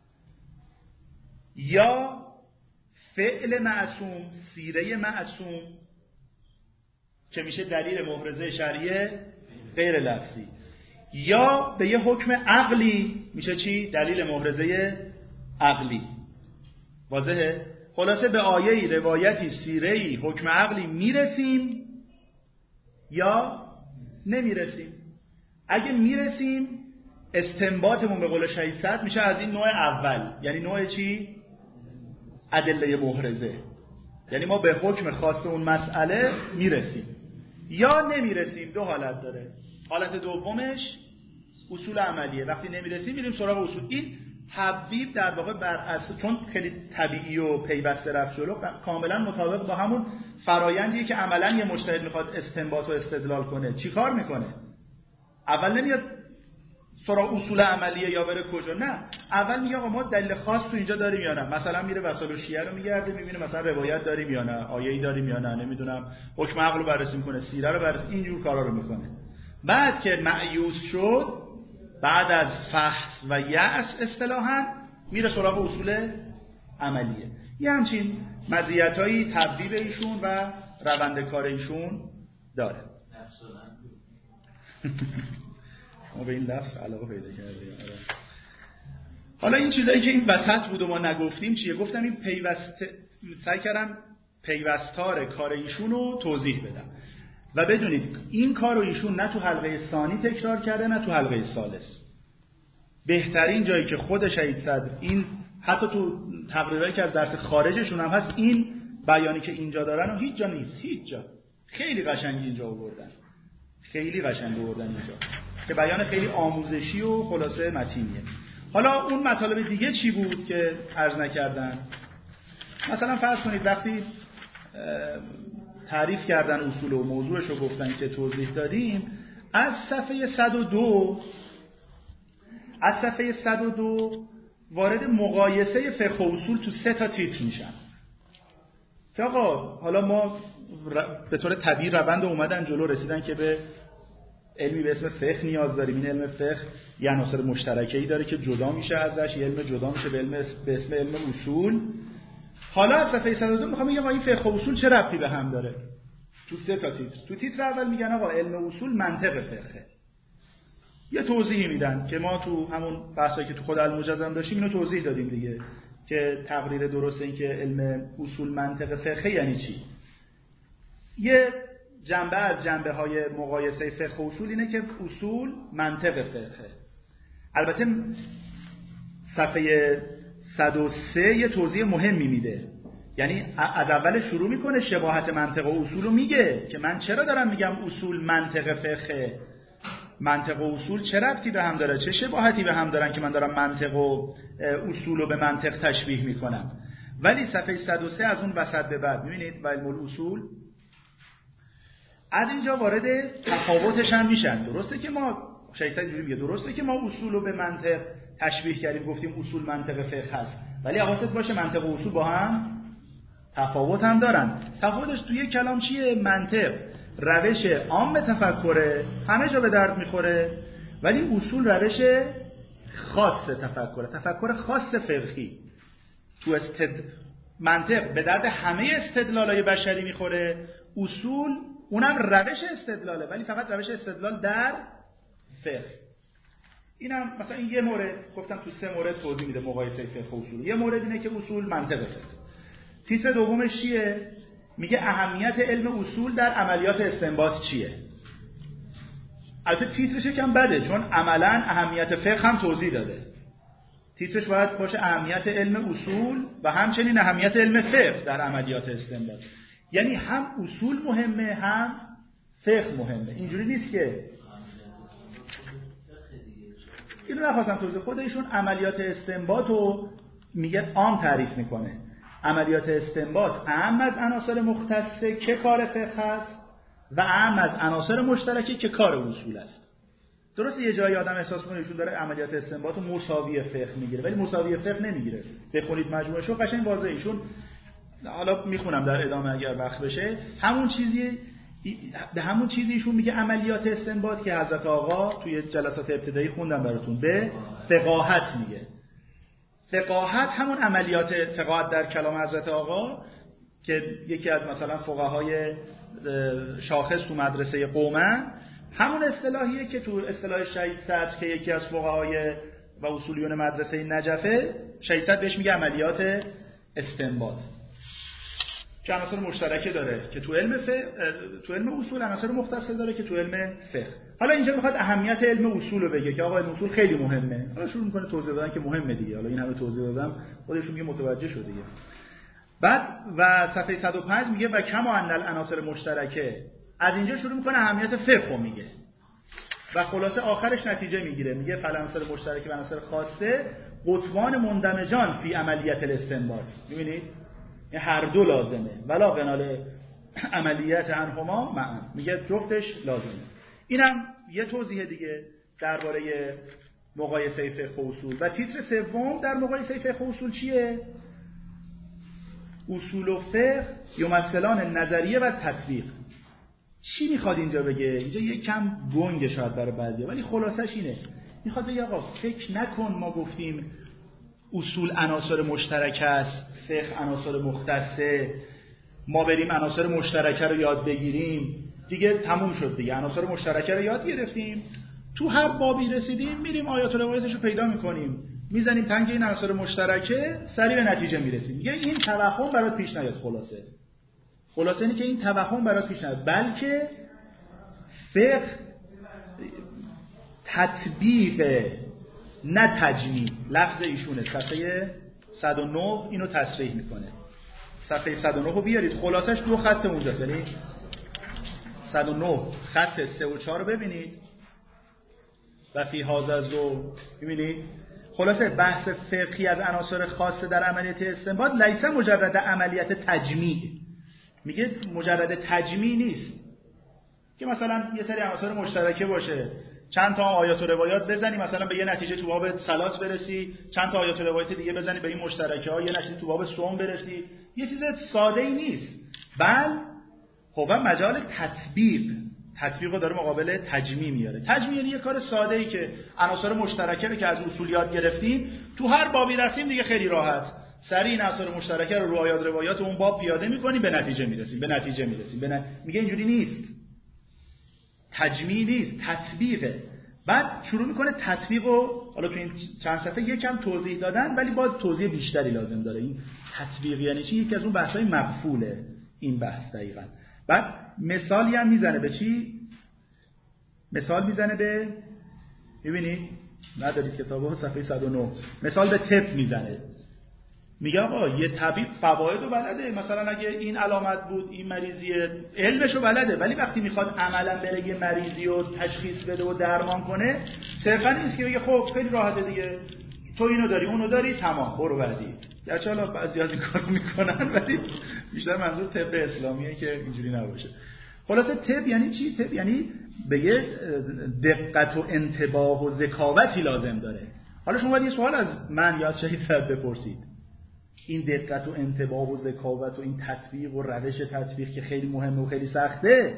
یا فعل معصوم، سیره معصوم که میشه دلیل محرزه شرعی غیر لفظی، یا به یه حکم عقلی میشه چی؟ دلیل محرزه عقلی. واضحه؟ خلاصه به آیه‌ای روایتی سیره‌ای حکم عقلی میرسیم یا نمیرسیم. اگه میرسیم استنباطمون به قول شهید سعد میشه از این نوع اول. یعنی نوع چی؟ ادله محرزه. یعنی ما به حکم خاص اون مسئله میرسیم یا نمیرسیم. دو حالت داره. حالت دومش اصول عملیه. وقتی نمیرسیم میریم سراغ اصول. این تبویب در واقع بر اساس، چون خیلی طبیعی و پیوسته رفت جلو، کاملا مطابق با همون فرایندیه که عملا یه مجتهد میخواد استنباط و استدلال کنه. چیکار میکنه؟ اول نمیاد سراغ اصول عملیه یا بره کجا، نه، اول میگه آقا ما دلیل خاص تو اینجا داریم یا نه. مثلا میره وسائل شیعه رو میگرده، میبینه مثلا روایت داریم یا نه، آیه‌ای داریم یا نه، نمیدونم حکم عقل رو بررسی میکنه، سیره رو بررسی، اینجور کارا رو میکنه. بعد که مأیوس شد، بعد از فحص و یأس اصطلاحاً میره سراغ اصول عملیه. یه همچین مزیتایی تبدیل ایشون و روند کار ایشون داره. ما به این لفظ علاقه پیدا کردیم. حالا این چیزایی که این وسط بود و ما نگفتیم چیه؟ گفتم این پیوست، سعی کردم پیوستار کار ایشون رو توضیح بدم و بدونید این کار رو ایشون نه تو حلقه ثانی تکرار کرده نه تو حلقه ثالث. بهترین جایی که خود شهید صدر این حتی تو تقریرایی که از درس خارجشون هم هست، این بیانی که اینجا دارن و هیچ جا نیست، هیچ جا. خیلی قشنگ اینجا آوردن، خیلی قشنگ آوردن اینجا که بیان خیلی آموزشی و خلاصه متینیه. حالا اون مطالب دیگه چی بود که عرض نکردن؟ مثلا فرض کنید وقتی تعریف کردن اصول و موضوعش رو گفتن که توضیح دادیم، از صفحه صد و دو از صفحه صد و دو وارد مقایسه فقه و اصول تو سه تا تیتر میشن که آقا حالا ما به طور طبیعی روند اومدن جلو، رسیدن که به علمی به اسم فقه نیاز داریم. این علم فقه یه عناصر مشترکه‌ای داره که جدا میشه ازش، یه علم جدا میشه به علم به اسم علم اصول. حالا از صفحه صد و دو میخوام بگم این فقه و اصول چه ربطی به هم داره. تو سه تا تیتر. تو تیتر اول میگن آقا علم اصول منطق فقه. یه توضیحی میدن که ما تو همون بحثایی که تو خود المجزم داشتیم اینو توضیح دادیم دیگه، که تقریر درست این که علم اصول منطق فقه یعنی چی. یه جنبه از جنبه های مقایسه فقه و اصول اینه که اصول منطق فقه. البته صفحه صد و سه یه توضیح مهمی میده، یعنی از اول شروع میکنه شباهت منطق و اصول رو میگه که من چرا دارم میگم اصول منطق فقه. منطق و اصول چه ربطی به هم داره، چه شباهتی به هم دارن که من دارم منطق و اصول رو به منطق تشبیه میکنم. ولی صفحه صد و سه از اون وسط به بعد میبینید و علم الاصول از اینجا وارد تفاوتش هم میشن. درسته که ما شیطان اینجوری میگه درسته که ما اصول رو به منطق تشبیه کردیم، گفتیم اصول منطق فقه هست، ولی حواست باشه منطق و اصول با هم تفاوت هم دارن. تفاوتش توی کلام چیه؟ منطق روش عام تفکره، همه جا به درد میخوره، ولی اصول روش خاص تفکره، تفکر خاص فقهی. تو استد... منطق به درد همه استدلالای بشری میخوره، اصول اونم روش استدلاله ولی فقط روش استدلال در فقه. اینم مثلا این یه مورد گفتم، تو سه مورد توضیح میده مقایسه فقه و اصول. یه مورد اینه که اصول منطق فقه. تیتر دومش چیه؟ میگه اهمیت علم اصول در عملیات استنباط چیه. البته تیترش یکم بده چون عملا اهمیت فقه هم توضیح داده. تیترش باید باشه اهمیت علم اصول و همچنین اهمیت علم فقه در عملیات استنباط. یعنی هم اصول مهمه هم فقه مهمه. اینجوری نیست که اینو نخواستم توضیح. خود ایشون عملیات استنباط رو میگه عام تعریف میکنه. عملیات استنباط اهم از عناصر مختصه که کار فقه است و اهم از عناصر مشترکه که کار اصول است. درسته یه جایی آدم احساس کنه ایشون داره عملیات استنباط رو مساوی فقه میگیره، ولی مساوی فقه نمیگیره. بخونید مجموعه‌شو قشنگ واضحه. ایشون حالا میخونم در ادامه اگر وقت بشه، همون چیزی به همون چیزی ایشون میگه عملیات استنباط که حضرت آقا توی جلسات ابتدایی خوندم براتون، به فقاهت میگه. فقاهت همون عملیات فقاهت در کلام حضرت آقا که یکی از مثلا فقهای شاخص تو مدرسه قومه، همون اصطلاحیه که تو اصطلاح شهید صدر که یکی از فقهای و اصولیون مدرسه نجفه، شهید صدر بهش میگه عملیات استنباط. که عناصر مشترکه داره که تو علم فقه، تو علم اصول عناصر مختصر داره که تو علم فقه. حالا اینجا میخواد اهمیت علم اصول رو بگه که آقا علم اصول خیلی مهمه. حالا شروع میکنه توضیح دادن که مهمه دیگه. حالا این همه توضیح دادم خودشون میگه متوجه شد دیگه. بعد و صفحه صد و پنج میگه و کما ان العناصر مشترکه. از اینجا شروع میکنه اهمیت فقه رو میگه. و خلاصه آخرش نتیجه میگیره، میگه فلعناصر مشترکه و عناصر خاصه قطبان مندمجان فی عملیت الاستنباط. میبینید این هر دو لازمه ولا قنال عملیت انهما معا، میگه جفتش لازمه. اینم یه توضیح دیگه درباره مقایسه فقه و اصول. و تیتر سوم در مقایسه فقه و اصول چیه؟ اصول و فقه یمثلان نظریه و تطبیق. چی میخواد اینجا بگه؟ اینجا یک کم گنگه شاید برای بعضیا، ولی خلاصش اینه، میخواد بگه آقا فکر نکن ما گفتیم اصول عناصر مشترک است، فقه عناصر مختصه، ما بریم عناصر مشترکه رو یاد بگیریم دیگه تموم شد دیگه، عناصر مشترکه رو یاد گرفتیم، تو هر بابی رسیدیم میریم آیات و روایتش رو پیدا میکنیم، میزنیم تنگ این عناصر مشترکه، سریع به نتیجه میرسیم. میگه این توهم برات پیش نیاد. خلاصه خلاصه اینه که این توهم برات پیش نیاد، بلکه فقه تطبیق نه تجمیع. لفظ ایشونه صفحه صد و نه اینو تصریح میکنه. صفحه صد و نه رو بیارید، خلاصش دو خط اونجاست، یعنی صد و نه خط سه و چهار رو ببینید و فی هذا زو ببینید. خلاصه بحث فقهی از عناصر خاصه در عملیات استنباط لیس مجرد عملیات تجمیع. میگه مجرد تجمیع نیست که مثلا یه سری عناصر مشترکه باشه، چند تا آیات و روایات بزنی مثلا به یه نتیجه تو باب صلات برسی، چند تا آیات و روایات دیگه بزنی به این مشترکه ها یه نتیجه تو باب صوم برسی. یه چیز ساده ای نیست، بل هو مجال تطبیق. تطبیق رو داره مقابل تجمیع میاره. تجمیع یعنی یه کار ساده ای که عناصر مشترکه رو که از اصول یاد گرفتیم تو هر بابی رفتیم دیگه خیلی راحت سریع این عناصر مشترکه رو رو آیات روایات اون باب پیاده می‌کنیم، به نتیجه میرسیم به نتیجه میرسیم به ن... میگه اینجوری نیست. تجمیع نیست، تطبیقه. بعد شروع میکنه تطبیق رو، حالا تو این چند صفحه یکم توضیح دادن ولی باز توضیح بیشتری لازم داره. این تطبیق یعنی چی؟ یکی از اون بحث‌های مقفوله این بحث دقیقاً. بعد مثالی هم میزنه به چی؟ مثال میزنه به، ببینید ندارید کتابو، صفحه صد و نه مثال به طب میزنه. میگه آقا یه طبیب فوایدو بلده، مثلا اگه این علامت بود این مریضیه علمشو بلده، ولی وقتی میخواد عملا بره یه مریضی رو تشخیص بده و درمان کنه صرفا نیست که بگه خب خیلی راحته دیگه تو اینو داری اونو داری تمام برو بعدی. گرچه حالا بعضی از این کارو میکنن ولی بیشتر منظور طب اسلامیه که اینجوری نباشه. خلاصه طب یعنی چی؟ طب یعنی به یه دقت و انتباه و ذکاوتی لازم داره. حالا شما باید یه سوال از من یا از شهید صاحب بپرسید، این دقت و انتباه و ذکاوت و این تطبیق و روش تطبیق که خیلی مهمه و خیلی سخته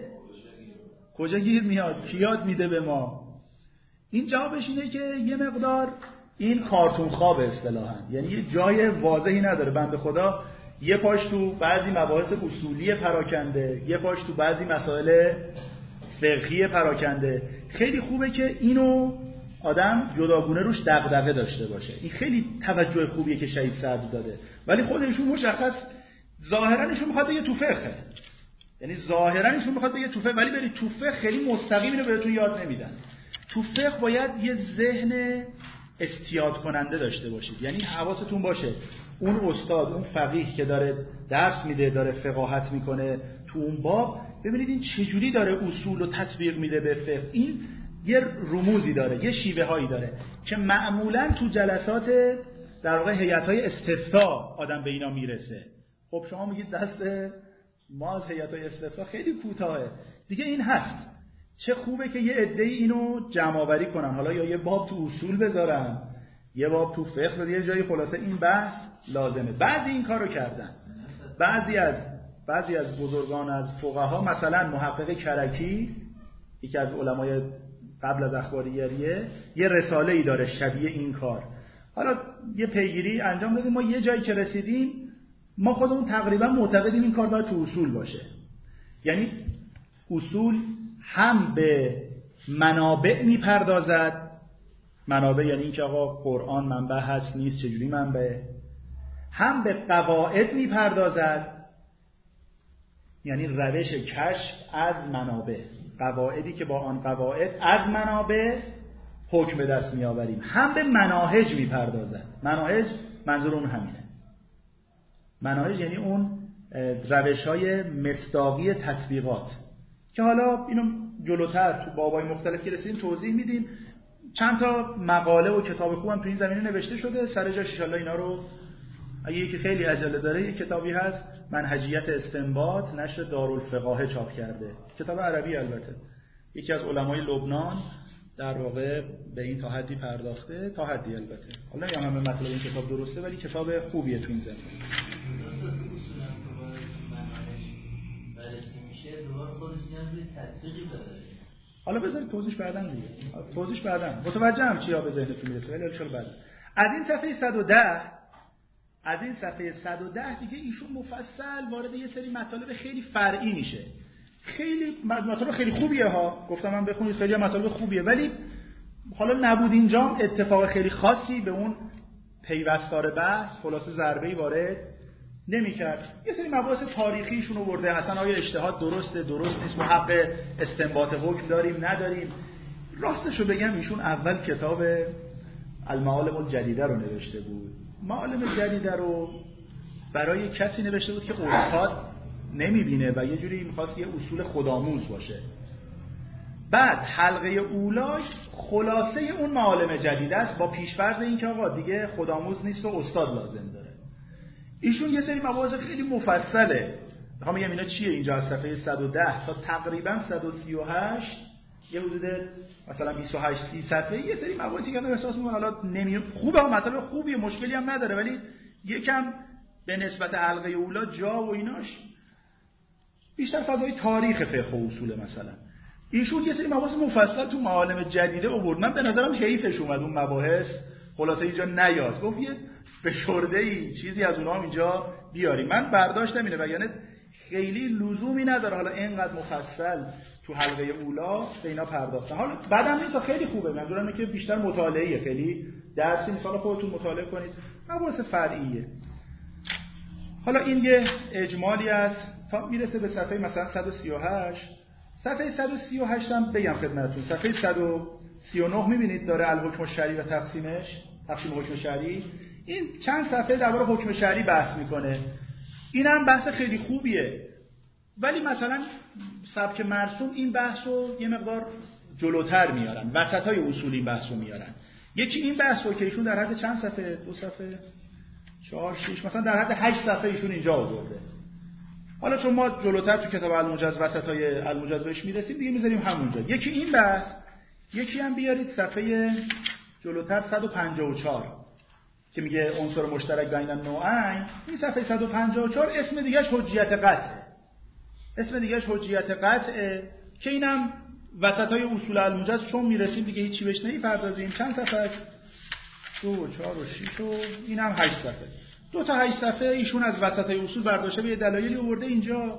کجا گیر میاد؟ کی یاد میده به ما؟ این جوابش اینه که یه مقدار این کارتون خواب اصطلاحاً، یعنی یه جای واضحی نداره. بنده خدا یه پاش تو بعضی مباحث اصولی پراکنده، یه پاش تو بعضی مسائل فقهی پراکنده. خیلی خوبه که اینو آدم جداگونه روش دغدغه داشته باشه. این خیلی توجه خوبیه که شهید سعد داده، ولی خود ایشون مشخص ظاهرا ایشون میخواد بگه تو فقه، یعنی ظاهرا ایشون میخواد بگه تو فقه، ولی برید تو فقه خیلی مستقیم اینو بهتون یاد نمیدن. تو فقه باید یه ذهن افتیاد کننده داشته باشید، یعنی حواستون باشه اون استاد، اون فقیه که داره درس میده، داره فقاهت میکنه تو اون باب، ببینید این چجوری داره اصول و تطبیق میده به فقه. این یه رموزی داره، یه شیوه هایی داره که معمولا تو جلسات در واقع هیئت‌های استفتاء آدم به اینا میرسه. خب شما میگید دست ما از هیئت‌های استفتاء خیلی کوتاهه دیگه. این هست، چه خوبه که یه عده‌ای اینو جمع آوری کنن، حالا یا یه باب تو اصول بذارن، یه باب تو فقه بذارن، یه جایی خلاصه این بحث لازمه. بعضی این کارو کردن، بعضی از بعضی از بزرگان از فقها، مثلا محقق کرکی یکی از علمای قبل از اخباریه، یه رساله ای داره شبیه این کار. حالا یه پیگیری انجام دادیم، ما یه جایی که رسیدیم ما خودمون تقریبا معتقدیم این کار باید تو اصول باشه. یعنی اصول هم به منابع میپردازد، منابع یعنی این که آقا قرآن منبع هست نیست چجوری منبع، هم به قواعد میپردازد یعنی روش کشف از منابع، قواعدی که با آن قواعد از منابع حکم به دست می آوریم. هم به مناهج می پردازن. مناهج منظور اون همینه. مناهج یعنی اون روش‌های مصداقی تطبیقات که حالا اینو جلوتر تو بابای مختلف که رسیدیم توضیح میدیم. چند تا مقاله و کتاب خوبم تو این زمینه نوشته شده، سر جاش ان شاء الله اینا رو اگه یکی خیلی عجله داره یک کتابی هست منهجیت استنباط، نشر دارالفقاهه چاپ کرده، کتاب عربی البته. یکی از علمای لبنان در واقع به این تا حدی پرداخته، تا حدی البته حالا نمیگم همه مطلب این کتاب درسته ولی کتاب خوبیه تو این زمینه. حالا بذارید توضیحش بعداً دیگه. توضیحش بعداً. متوجهم چیا به ذهنتون میرسه ولی ان شاء الله بعداً. از این صفحه صد و ده از این صفحه صد و ده دیگه ایشون مفصل وارد یه سری مطالب خیلی فرعی میشه. خیلی مطالب خیلی خوبیه ها، گفتم من بخونید خیلی مطالب خوبیه، ولی حالا نبود اینجا اتفاق خیلی خاصی به اون پیوستار بحث خلاصه ضربه‌ای وارد نمی‌کرد. یه سری مباحث تاریخیشون رو برده، اصلا آیا اجتهاد درسته درست نیست، ما حق استنباط حکم داریم نداریم. راستشو بگم ایشون اول کتاب المعالم الجدیده رو نوشته بود. معالم جدیده رو برای کسی نوشته بود که استاد نمیبینه و یه جوری می‌خواست یه اصول خودآموز باشه. بعد حلقه اولاش خلاصه اون معالم جدیده است با پیش‌فرض این که آقا دیگه خودآموز نیست و استاد لازم داره. ایشون یه سری مباحث خیلی مفصله. میخوام بگم اینا چیه اینجا از صفحه صد و ده تا تقریبا صد و سی و هشت یه حدود مثلا بیست و هشت سی صفحه یه سری مباحثی که من احساس می‌کنم حالا نمیاد خوبه، مطلب خوبیه، مشکلی هم نداره، ولی یکم به نسبت حلقه اولا جا و ایناش بیشتر فضای تاریخ فقه و اصول. مثلا ایشون یه سری مباحث مفصل تو معالم جدیده آورد. من به نظرم حیفش اومد اون مباحث خلاصه اینجا نیاد، گفت یه فشرده‌ای چیزی از اونها اینجا بیاریم. من برداشتم اینه، وگرنه خیلی لزومی نداره حالا اینقدر مفصل تو حلقه اولا به اینا پرداختن. حالا بعدم نیست، خیلی خوبه، منظورم اینه که بیشتر مطالعه‌ایه، خیلی درسی نیست، حالا خودتون مطالعه کنید، مباحث فرعیه. حالا این یه اجمالی است تا میرسه به صفحه مثلا صد و سی و هشت. صفحه صد و سی و هشت هم بگم خدمتتون، صفحه صد و سی و نه می‌بینید داره الحکم الشرعی و تقسیمش، تقسیم حکم شرعی. این چند صفحه درباره حکم شرعی بحث میکنه. اینم بحث خیلی خوبیه، ولی مثلا سبک مرسوم این بحث رو یه مقدار جلوتر میارن، وسطای اصول این بحث رو میارن. یکی این بحث رو که ایشون در حد چند صفحه، دو صفحه، چهار، شش، مثلا در حد هشت صفحه ایشون اینجا آورده. حالا چون ما جلوتر تو کتاب الموجز وسطای الموجز بهش میرسیم دیگه میذاریم همونجا. یکی این بحث، یکی هم بیارید صفحه جلوتر صد و پنجاه و چهار که میگه عنصر مشترک بین النوعین. این صفحه صد و پنجاه و چهار اسم دیگه‌اش حجیت قطعه. اسم دیگه‌اش حجیت قطعه که اینم وسطای اصول الموجز چون میرسیم دیگه هیچی بهش نمیپردازیم. چند صفحه است؟ دو، چهار و شش و اینم هشت صفحه. دو تا هشت صفحه ایشون از وسطای اصول برداشته به یه دلایلی آورده اینجا.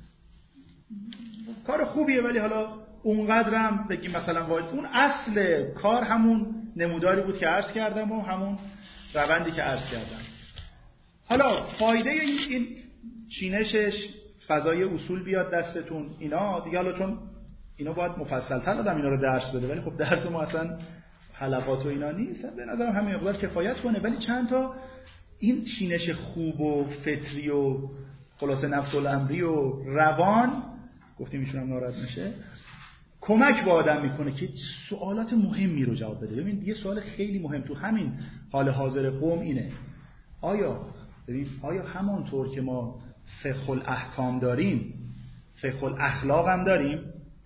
کار خوبیه، ولی حالا اونقدرم بگیم مثلا واجب. اون اصل کار همون نموداری بود که عرض کردم و همون روندی که عرض کردم. حالا فایده این, این چینشش فضای اصول بیاد دستتون اینا دیگه. حالا چون اینا باید مفصل‌تر آدم اینا رو درس بده، ولی خب درس ما اصلا حلقات و اینا نیست، به نظرم همین مقدار کفایت کنه. ولی چند تا این چینش خوب و فطری و خلاصه نفس الامری و روان گفتیم ایشون هم ناراحت نشه، کمک به آدم میکنه که سوالات مهمی رو جواب بده. ببین یه سوال خیلی مهم تو همین حال حاضر قوم اینه، آیا ببین آیا همانطور که ما فقه الاحکام داریم فقه الاخلاق هم داریم؟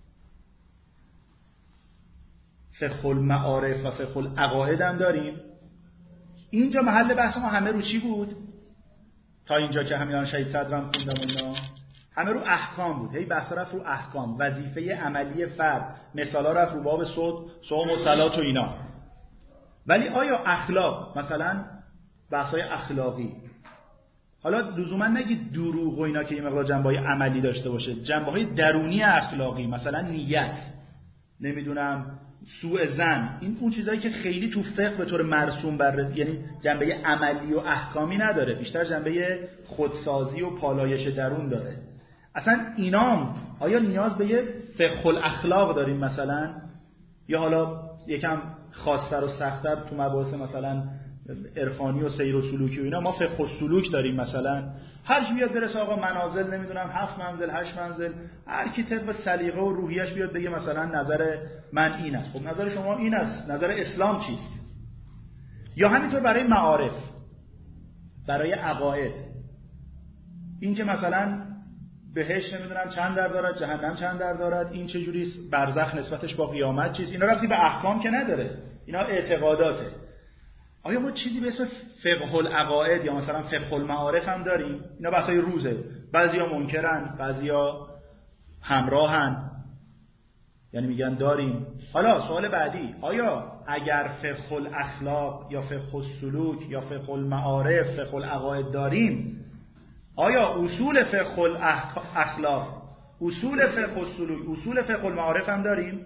فقه المعارف و فقه العقاید هم داریم؟ اینجا محل بحث ما همه رو چی بود؟ تا اینجا که همیان شهید صدرم خوندم اینا همه رو احکام بود. هی بحث رفت رو احکام، وظیفه عملی فرد، مثالا رفت رو باب صوم و صلات و اینا. ولی آیا اخلاق، مثلا بحث‌های اخلاقی، حالا لزوما نگید دروغ و اینا که یه مقدار جنبه‌های عملی داشته باشه، جنبه‌های درونی اخلاقی، مثلا نیت، نمیدونم سوء ظن، این اون چیزایی که خیلی تو فقه به طور مرسوم بررسی، یعنی جنبه عملی و احکامی نداره، بیشتر جنبه خودسازی و پالایش درون داره. اصلا اینام آیا نیاز به یه فقه الاخلاق داریم مثلا؟ یا حالا یکم خاص‌تر و سخت‌تر تو مباحث مثلا عرفانی و سیر و سلوکی و اینا ما فقه السلوک داریم مثلا؟ هر کی بیاد برسه آقا منازل نمیدونم هفت منزل هشت منزل، هر کی طبق سلیقه و روحیش بیاد بگه مثلا نظر من این است. خب نظر شما این است، نظر اسلام چیست؟ یا همینطور برای معارف، برای عقاید، این که مثلا بهشت نمیدونم چند در دارد، جهنم چند در دارد، این چه جوری است، برزخ نسبتش با قیامت چیست، اینا ربطی به احکام که نداره، اینا اعتقاداته. آیا ما چیزی به اسم فقه العقاید یا مثلا فقه المعارف هم داریم؟ اینا بحثای روزه، بعضیا منکرن، بعضیا همراهن، یعنی میگن داریم. حالا سوال بعدی، آیا اگر فقه الاخلاق یا فقه السلوک یا فقه المعارف فقه العقاید داریم، آیا اصول فقه الاخلاق، اصول فقه السلوک، اصول فقه المعارف هم داریم؟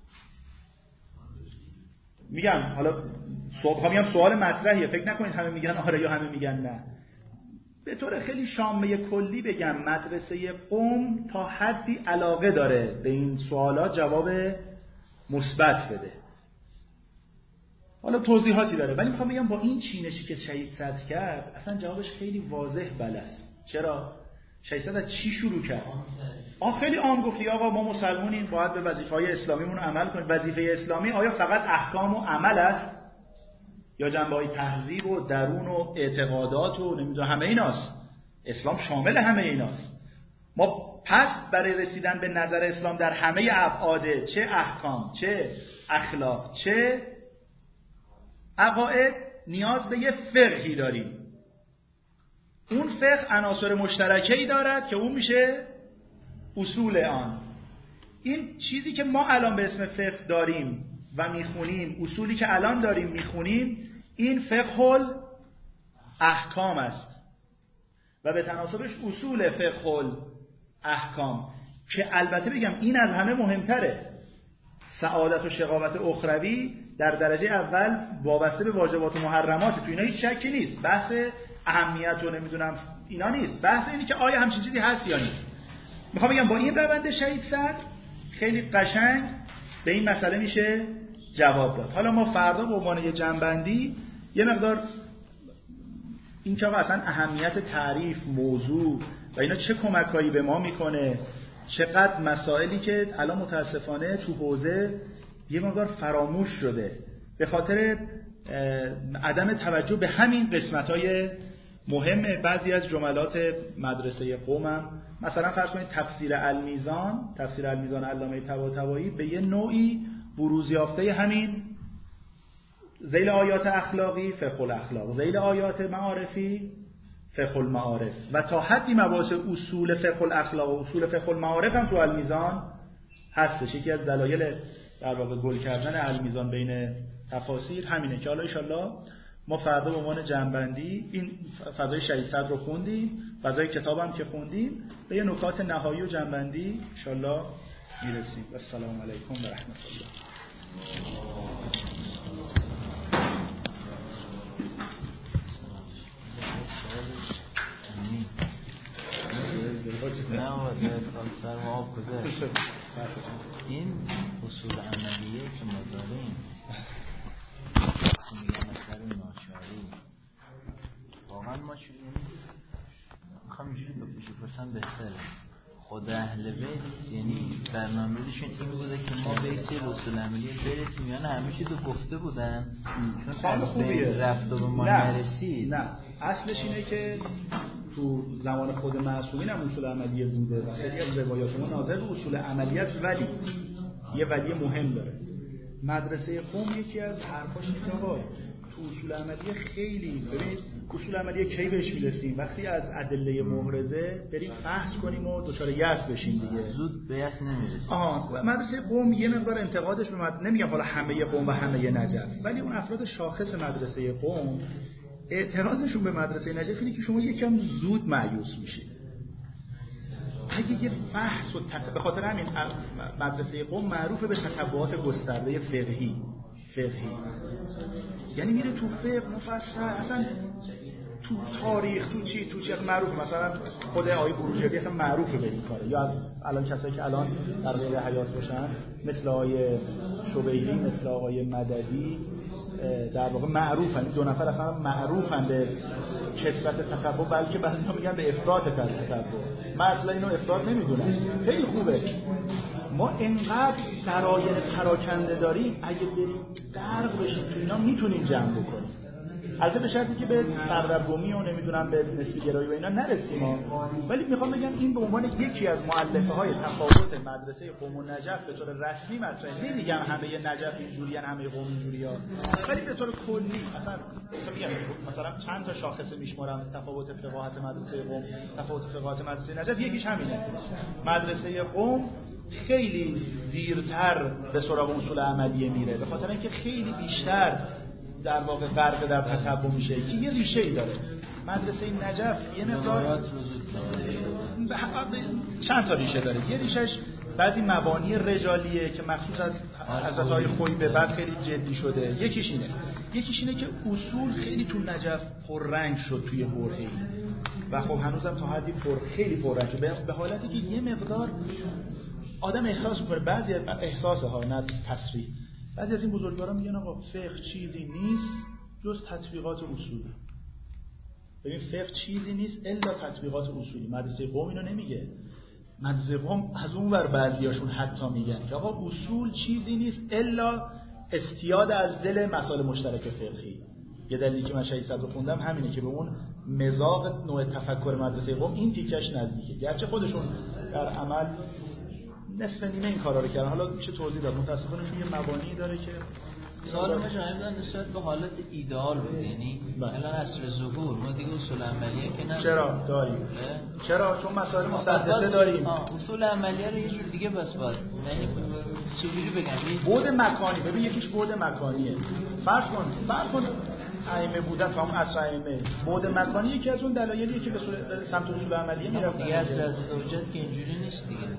میگم حالا صبح میگم سوال مطرحیه، فکر نکنید همه میگن آره یا همه میگن نه. به طور خیلی شامل کلی بگم مدرسه قم تا حدی علاقه داره به این سوالات جواب مثبت بده. حالا توضیحاتی داره، ولی میخوام بگم با این چینشی که شهید صدر کرد اصلا جوابش خیلی واضح بله است. چرا؟ شهید صدر از چی شروع کرد؟ آه خیلی عام گفتی آقا ما مسلمونیم باید به وظیفه‌های اسلامیمون عمل کنیم. وظیفه اسلامی آیا فقط احکام و عمل است یا جنبه‌های تهذیب و درون و اعتقادات و نمیدونم همه ایناست؟ اسلام شامل همه ایناست. ما پس برای رسیدن به نظر اسلام در همه ابعاد، چه احکام، چه اخلاق، چه عقاید، نیاز به یه فقهی داریم. اون فقه عناصر مشترکه‌ای دارد که اون میشه اصول آن. این چیزی که ما الان به اسم فقه داریم و میخونیم، اصولی که الان داریم میخونیم، این فقه الاحکام است و به تناسبش اصول فقه الاحکام که البته بگم این از همه مهمتره. سعادت و شقاوت اخروی در درجه اول وابسته به واجبات و محرمات، تو اینا هیچ شکی نیست. بحث اهمیت و نمیدونم اینا نیست، بحث اینه که آیا همچین چیزی هست یا نیست. میخوام بگم با این روند شهید صدر خیلی قشنگ به این مسئله میشه جواب داد. حالا ما فردا به عنوان یه جنبندی یه مقدار این که آقا اصلا اهمیت تعریف، موضوع و اینا چه کمکایی به ما میکنه، چقدر مسائلی که الان متاسفانه تو حوزه یه مقدار فراموش شده به خاطر عدم توجه به همین قسمت‌های مهم. بعضی از جملات مدرسه قومم مثلا فرض کنید تفسیر المیزان، تفسیر المیزان علامه طباطبایی به یه نوعی بروز یافته همین ذیل آیات اخلاقی فقه الاخلاق، ذیل آیات معارفی فقه المعارف و تا حدی مباحث اصول فقه الاخلاق و اصول فقه المعارف هم تو المیزان هستش. یکی از دلایل در واقع گل کردن المیزان بین تفاسیر همینه که حالا ان شاءالله ما فردا به عنوان جنبندی این فضای شهید صدر رو خوندیم، فضای کتابم که خوندیم، به یه نکات نهایی و جنبندی ان شاءالله میرسیم. السلام علیکم و رحمت الله. نه واسه سر ما آب گذشت. این اصول عملیه که ما داریم میگن اثر ناچاری واقعا ما چون میخوام اینجوری بپیشه پرسن بهتره. خود اهل بیت یعنی برنامه‌شون این بوده که ما به سری اصول عملیه برسیم، یعنی همیشه تو گفته بودن چون از بین رفت و به ما نرسید. نه اصلش اینه که تو زمان خود معصومین هم اصول عملیه بوده و خیلی از روایات ما ناظر به اصول عملیه است، ولی یه ولی مهم داره. مدرسه قوم یکی از حرفاش اینه که آقا تو اصول عملیه خیلی ببینید اصول عملیه کی بهش میرسیم؟ وقتی از ادله محرزه بریم بحث کنیم و دچار یأس بشیم دیگه. زود به یأس نمیرسیم. آها مدرسه قوم یه مقدار انتقادش به مد... نمیگم حالا همه قوم و همه نجف، ولی اون افراد شاخص مدرسه قوم اعتراضشون به مدرسه نجف اینه که شما یکم زود مایوس میشید. اگه یه بحث و تت... به خاطر همین مدرسه قوم معروفه به تتبعات گسترده فقهی. فقهی یعنی میره تو فقه مفصل، اصلا تو تاریخ تو چی تو چی معروف، مثلا خود آقای بروجردی اصلا معروفه به این کاره، یا از الان کسایی که الان در غیر حیات باشن مثل آقای شبیری، مثل آقای مددی، در واقع معروفن. این دو نفر اصلا معروفن به کثرت تتبع، بلکه بعضی‌ها میگن به افراط تتبع. من اصلا اینو افراط نمیدونم، خیلی خوبه. ما اینقدر سرایر پراکنده داریم، اگه بریم غرق بشیم تو اینا میتونیم جمع بکنیم. البته به شرطی که به سردرگمی و نمیدونم به نسبی گرایی و اینا نرسیم ها. ولی میخوام بگم این به عنوان یکی از مؤلفه های تفاوت مدرسه قم و نجف به طور رسمی مطرحه. نمیگم همه نجف اینجوریان همه قم اینجوریا، ولی به طور کلی مثلا مثلا میگم مثلا چند تا شاخصه میشمارم تفاوت فقاهت مدرسه قم، تفاوت فقاهت مدرسه نجف. یکیش همینه، مدرسه قم خیلی دیرتر به سراغ اصول عملیه میره، به خاطر اینکه خیلی بیشتر در واقع غرق در تتبع میشه که یه ریشه ای داره. مدرسه نجف یه مقدار چند تا ریشه داره. یه ریشش بعضی مبانی رجالیه که مخصوص از حضرت‌های خویی به بعد خیلی جدی شده. یکیش اینه یکیش اینه که اصول خیلی تو نجف پررنگ شد توی برهه‌ای و خب هنوزم تا حدی پر خیلی پررنگ شد، به حالتی که یه مقدار آدم احساس می‌کنه، بعضی احساسه ها نه تصریح. بعضی از این بزرگواران میگن آقا فقه چیزی نیست جز تطبیقات اصولی. ببین فقه چیزی نیست الا تطبیقات اصولی. مدرسه قم اینو نمیگه. مدرسه قم از اون ور بعضیاشون حتی میگن که آقا اصول چیزی نیست الا استیاد از دل مسائل مشترک فقهی. یه دلیلی که من شهید صدر خوندم همینه که به اون مزاق نوع تفکر مدرسه قم این تیکش نزدیکه، گرچه خودشون در عمل نصف نیمه این کارا رو کردن. حالا میشه توضیح داد. متاسفانه چون یه مبانی داره که سوال ما جایمدن نسبت به حالت ایدئال بود، یعنی الان عصر ظهور ما دیگه اصول عملیه که نه. چرا داریم؟ اه؟ چرا؟ چون مسائل مستحدثه داریم. اصول عملیه رو یه جور دیگه بس باید، یعنی چجوری بگم، بعد مکانی. ببین یکیش بعد مکانیه. فرض کن فرض کن ائمه بودن تا هم عصر ائمه، بعد مکانی یکی از اون دلایلیه که به سمت اصول عملیه میرفتن. دیگه عصر از حجت که اینجوری نیست دیگه.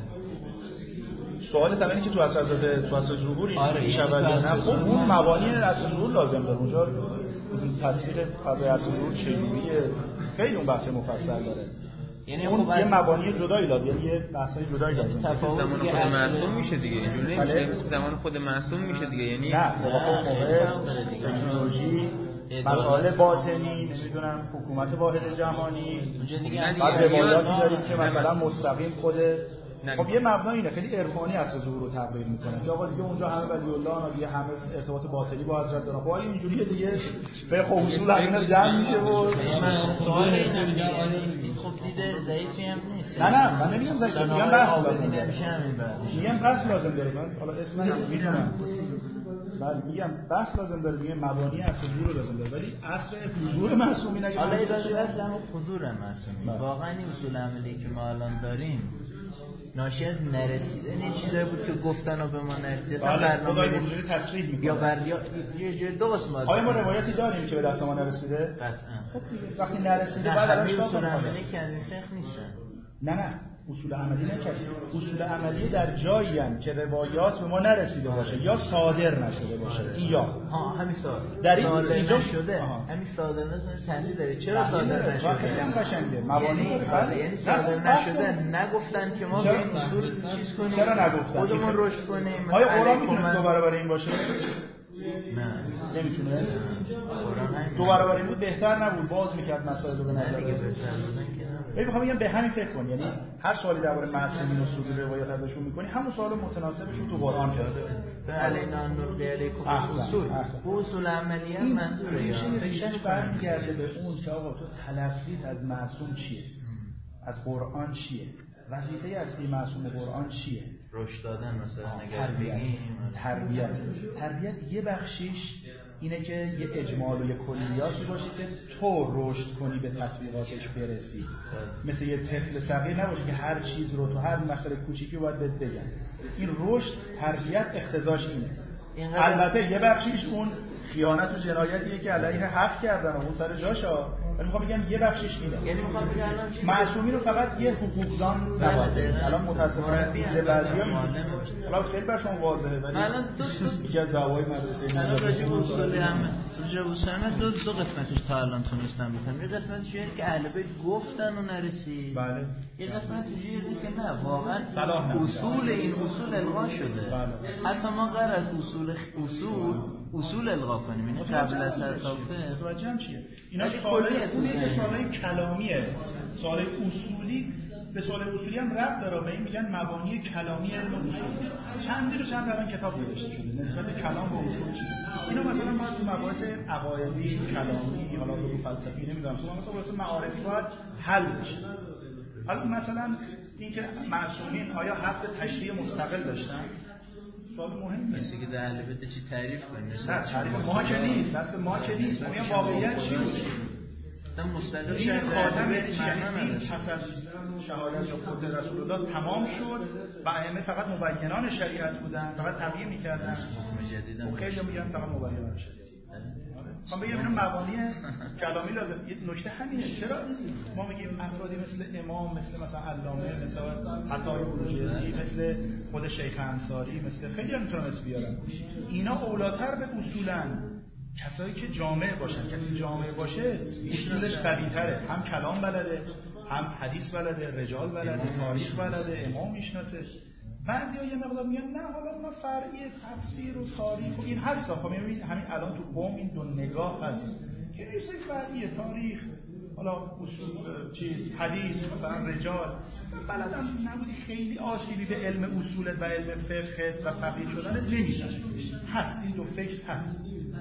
سوال تمام که تو اصل تو اصل ظهور این شود یا نه. خب اون مبانی اصل ظهور لازم داره اونجا. تفسیر فضای اصل ظهور چجوریه خیلی اون بحث مفصل داره، یعنی اون یه مبانی جدایی لازم، یعنی یه بحثای جدایی لازم. زمان خود معصوم میشه دیگه، اینجوری نمیشه. مثل زمان خود معصوم میشه دیگه، یعنی نه خب موقع تکنولوژی مسائل باطنی نمیدونم حکومت واحد جهانی بعد روایاتی داریم که مثلا مستقیم خود خب یه مبنا اینه خیلی عرفانی اصل ظهور رو تقریر میکنه که آقا دیگه اونجا همه ولی الله دیگه همه ارتباط باطنی با حضرت دارن. خب اینجوریه دیگه فقه اصول اینا جمع میشه و من سوال اینه دیگه خب دیده ضعیفی هم نیست. نه نه من نمیگم ضعیف، میگم بحث لازم داره. میگم بحث لازم داره. من حالا اسم میدونم بله میگم بحث لازم داره دیگه، مبانی اصل ظهور رو لازم داره، ولی اصل حضور معصومی نگه. حالا ایرادی اصل هم حضور معصومی واقعا این اصول عملی که ما الان داریم ناشی از نرسیدن یه چیزایی بود که گفتن و به ما نرسید. اصلا برنامه اینجوری تصریح میکنه یا بر یه جور دو قسمت. آیا ما روایتی داریم که به دست ما نرسیده؟ قطعا. خب دیگه وقتی نرسیده بعد الان چیکار کنیم؟ اصول عملی که از فقه نیستن. نه نه اصول عملی نکردیم. اصول عملی در جایی ان که روایات به ما نرسیده باشه یا صادر نشده باشه. این یا ها همین صادر در این اینجا شده. همین صادر نشده تنظیم داره. چرا صادر نشده؟ خیلی هم قشنگه. مبانی یعنی صادر نشده نگفتن که ما به این اصول چیز کنیم. چرا نگفتن؟ خودمون رشد کنیم. آیا قرآن میتونه دو برابر این باشه؟ نه نمیتونه. دو برابر این بود بهتر نبود، باز میکرد مسائل رو به نظر. دیگه بهتر بودن که من میخوام بگم به همین فکر کن، یعنی هر سوالی درباره معصومین و صدور روایت ازشون میکنی همون سوال متناسبشون تو قرآن کرده. علینا نلقی علیکم اصول اصول عملیه منظوره یا فکرش برمیگرده به اون که آقا تو تلفظیت از معصوم چیه، از قرآن چیه، وظیفه اصلی معصوم قرآن چیه؟ رشد دادن مثلا اگر بگیم تربیت. تربیت یه بخشیش اینه که یه اجمال و یه کلیاتی باشه که تو رشد کنی به تطبیقاتش برسی. مثل یه طفل صغیر نباشه که هر چیز رو تو هر مسئله کوچیکی باید بهت بگن. این رشد تربیت اقتضاش اینه. البته یه بخشیش اون خیانت و جنایتیه که علیه حق کردن و اون سر جاشا، ولی میخوام بگم یه بخشش اینه. یعنی میخوام بگم معصومین رو فقط یه حقوقدان نباید. الان متاسفانه دیگه بعضیا اینجوریه. حالا خیلی برشون واضحه ولی الان دو تا یکی از دعوای مدرسه الان راجع به اصول عمل راجع به اصول من دو دو قسمتش تا الان تونستم بکنم. یه قسمتش اینه که اهل بیت گفتن و نرسید. بله. یه قسمتش اینه که نه واقعا صلاح اصول این اصول الغا شده. بله. حتی ما غیر از اصول اصول اصول الغا کنیم. این قبل از تفسیر متوجهم چیه؟ اینا سوالای اون سوالای کلامیه. سوال اصولی به سوال اصولی هم ربط داره. به این میگن مبانی کلامی علم اصول. چندی رو چند در این کتاب نوشته شده نسبت کلام و اصول چیه. اینا مثلا ما تو مباحث عقایدی، کلامی، حالا بگو فلسفی نمیدونم، مثلا واسه معارفی باید حل بشه. حالا مثلا اینکه معصومین آیا حق تشریع مستقل داشتن؟ سوال مهمه. مثل که در اهل بیت چی تعریف کنیم؟ نه تعریف ما که نیست، دست ما که نیست. ما این واقعیت چی بود؟ مستقل این خاتم یعنی پس از شهادت یا فوت رسول الله تمام شد و ائمه فقط مبینان شریعت بودن، فقط تبیین می‌کردن. و خیلی میگن فقط مبینان شریعت. من بگم اینو مبانی کلامی لازم. یه نکته همینه. چرا ما میگیم افرادی مثل امام، مثل مثلا علامه، مثل عطای بروجردی، مثل خود شیخ انصاری، مثل خیلی هم میتونن اسم بیارن، اینا اولاتر به اصولن. کسایی که جامع باشن، کسی جامع باشه اصولش قوی‌تره، هم کلام بلده، هم حدیث بلده، رجال بلده، تاریخ بلده، امام میشناسه. بعضیا یه مقدار میگن نه حالا اونا فرعی تفسیر و تاریخ و این هست. خب ببینید همین الان تو قوم این دو نگاه هست که این چیز فرعی تاریخ، حالا اصول چیز حدیث، مثلا رجال بلدم نبودی خیلی آسیبی به علم اصولت و علم فقهت و فقیه شدنت نمیزنه. هست این دو فکر هست.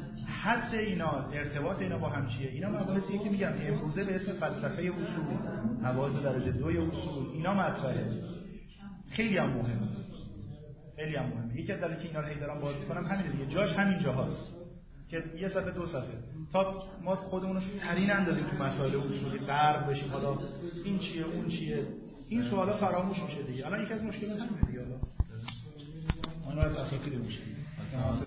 حد اینا، ارتباط اینا با هم چیه؟ اینا مباحثیه که میگم امروزه به اسم فلسفه اصول، حواس درجه دوی اصول اینا مطرحه. خیلی هم مهمه. خیلی هم مهمه. یکی از دلایلی که اینا رو هی دارم باز می‌کنم همینه دیگه. جاش همین جاهاست. که یه صفحه دو صفحه تا ما خودمون رو سری نندازیم تو مسائل اصولی غرق بشیم. حالا این چیه، اون چیه؟ این سوالا فراموش میشه دیگه. الان یکی از مشکلات همینه دیگه. حالا اون از اساتید مشکل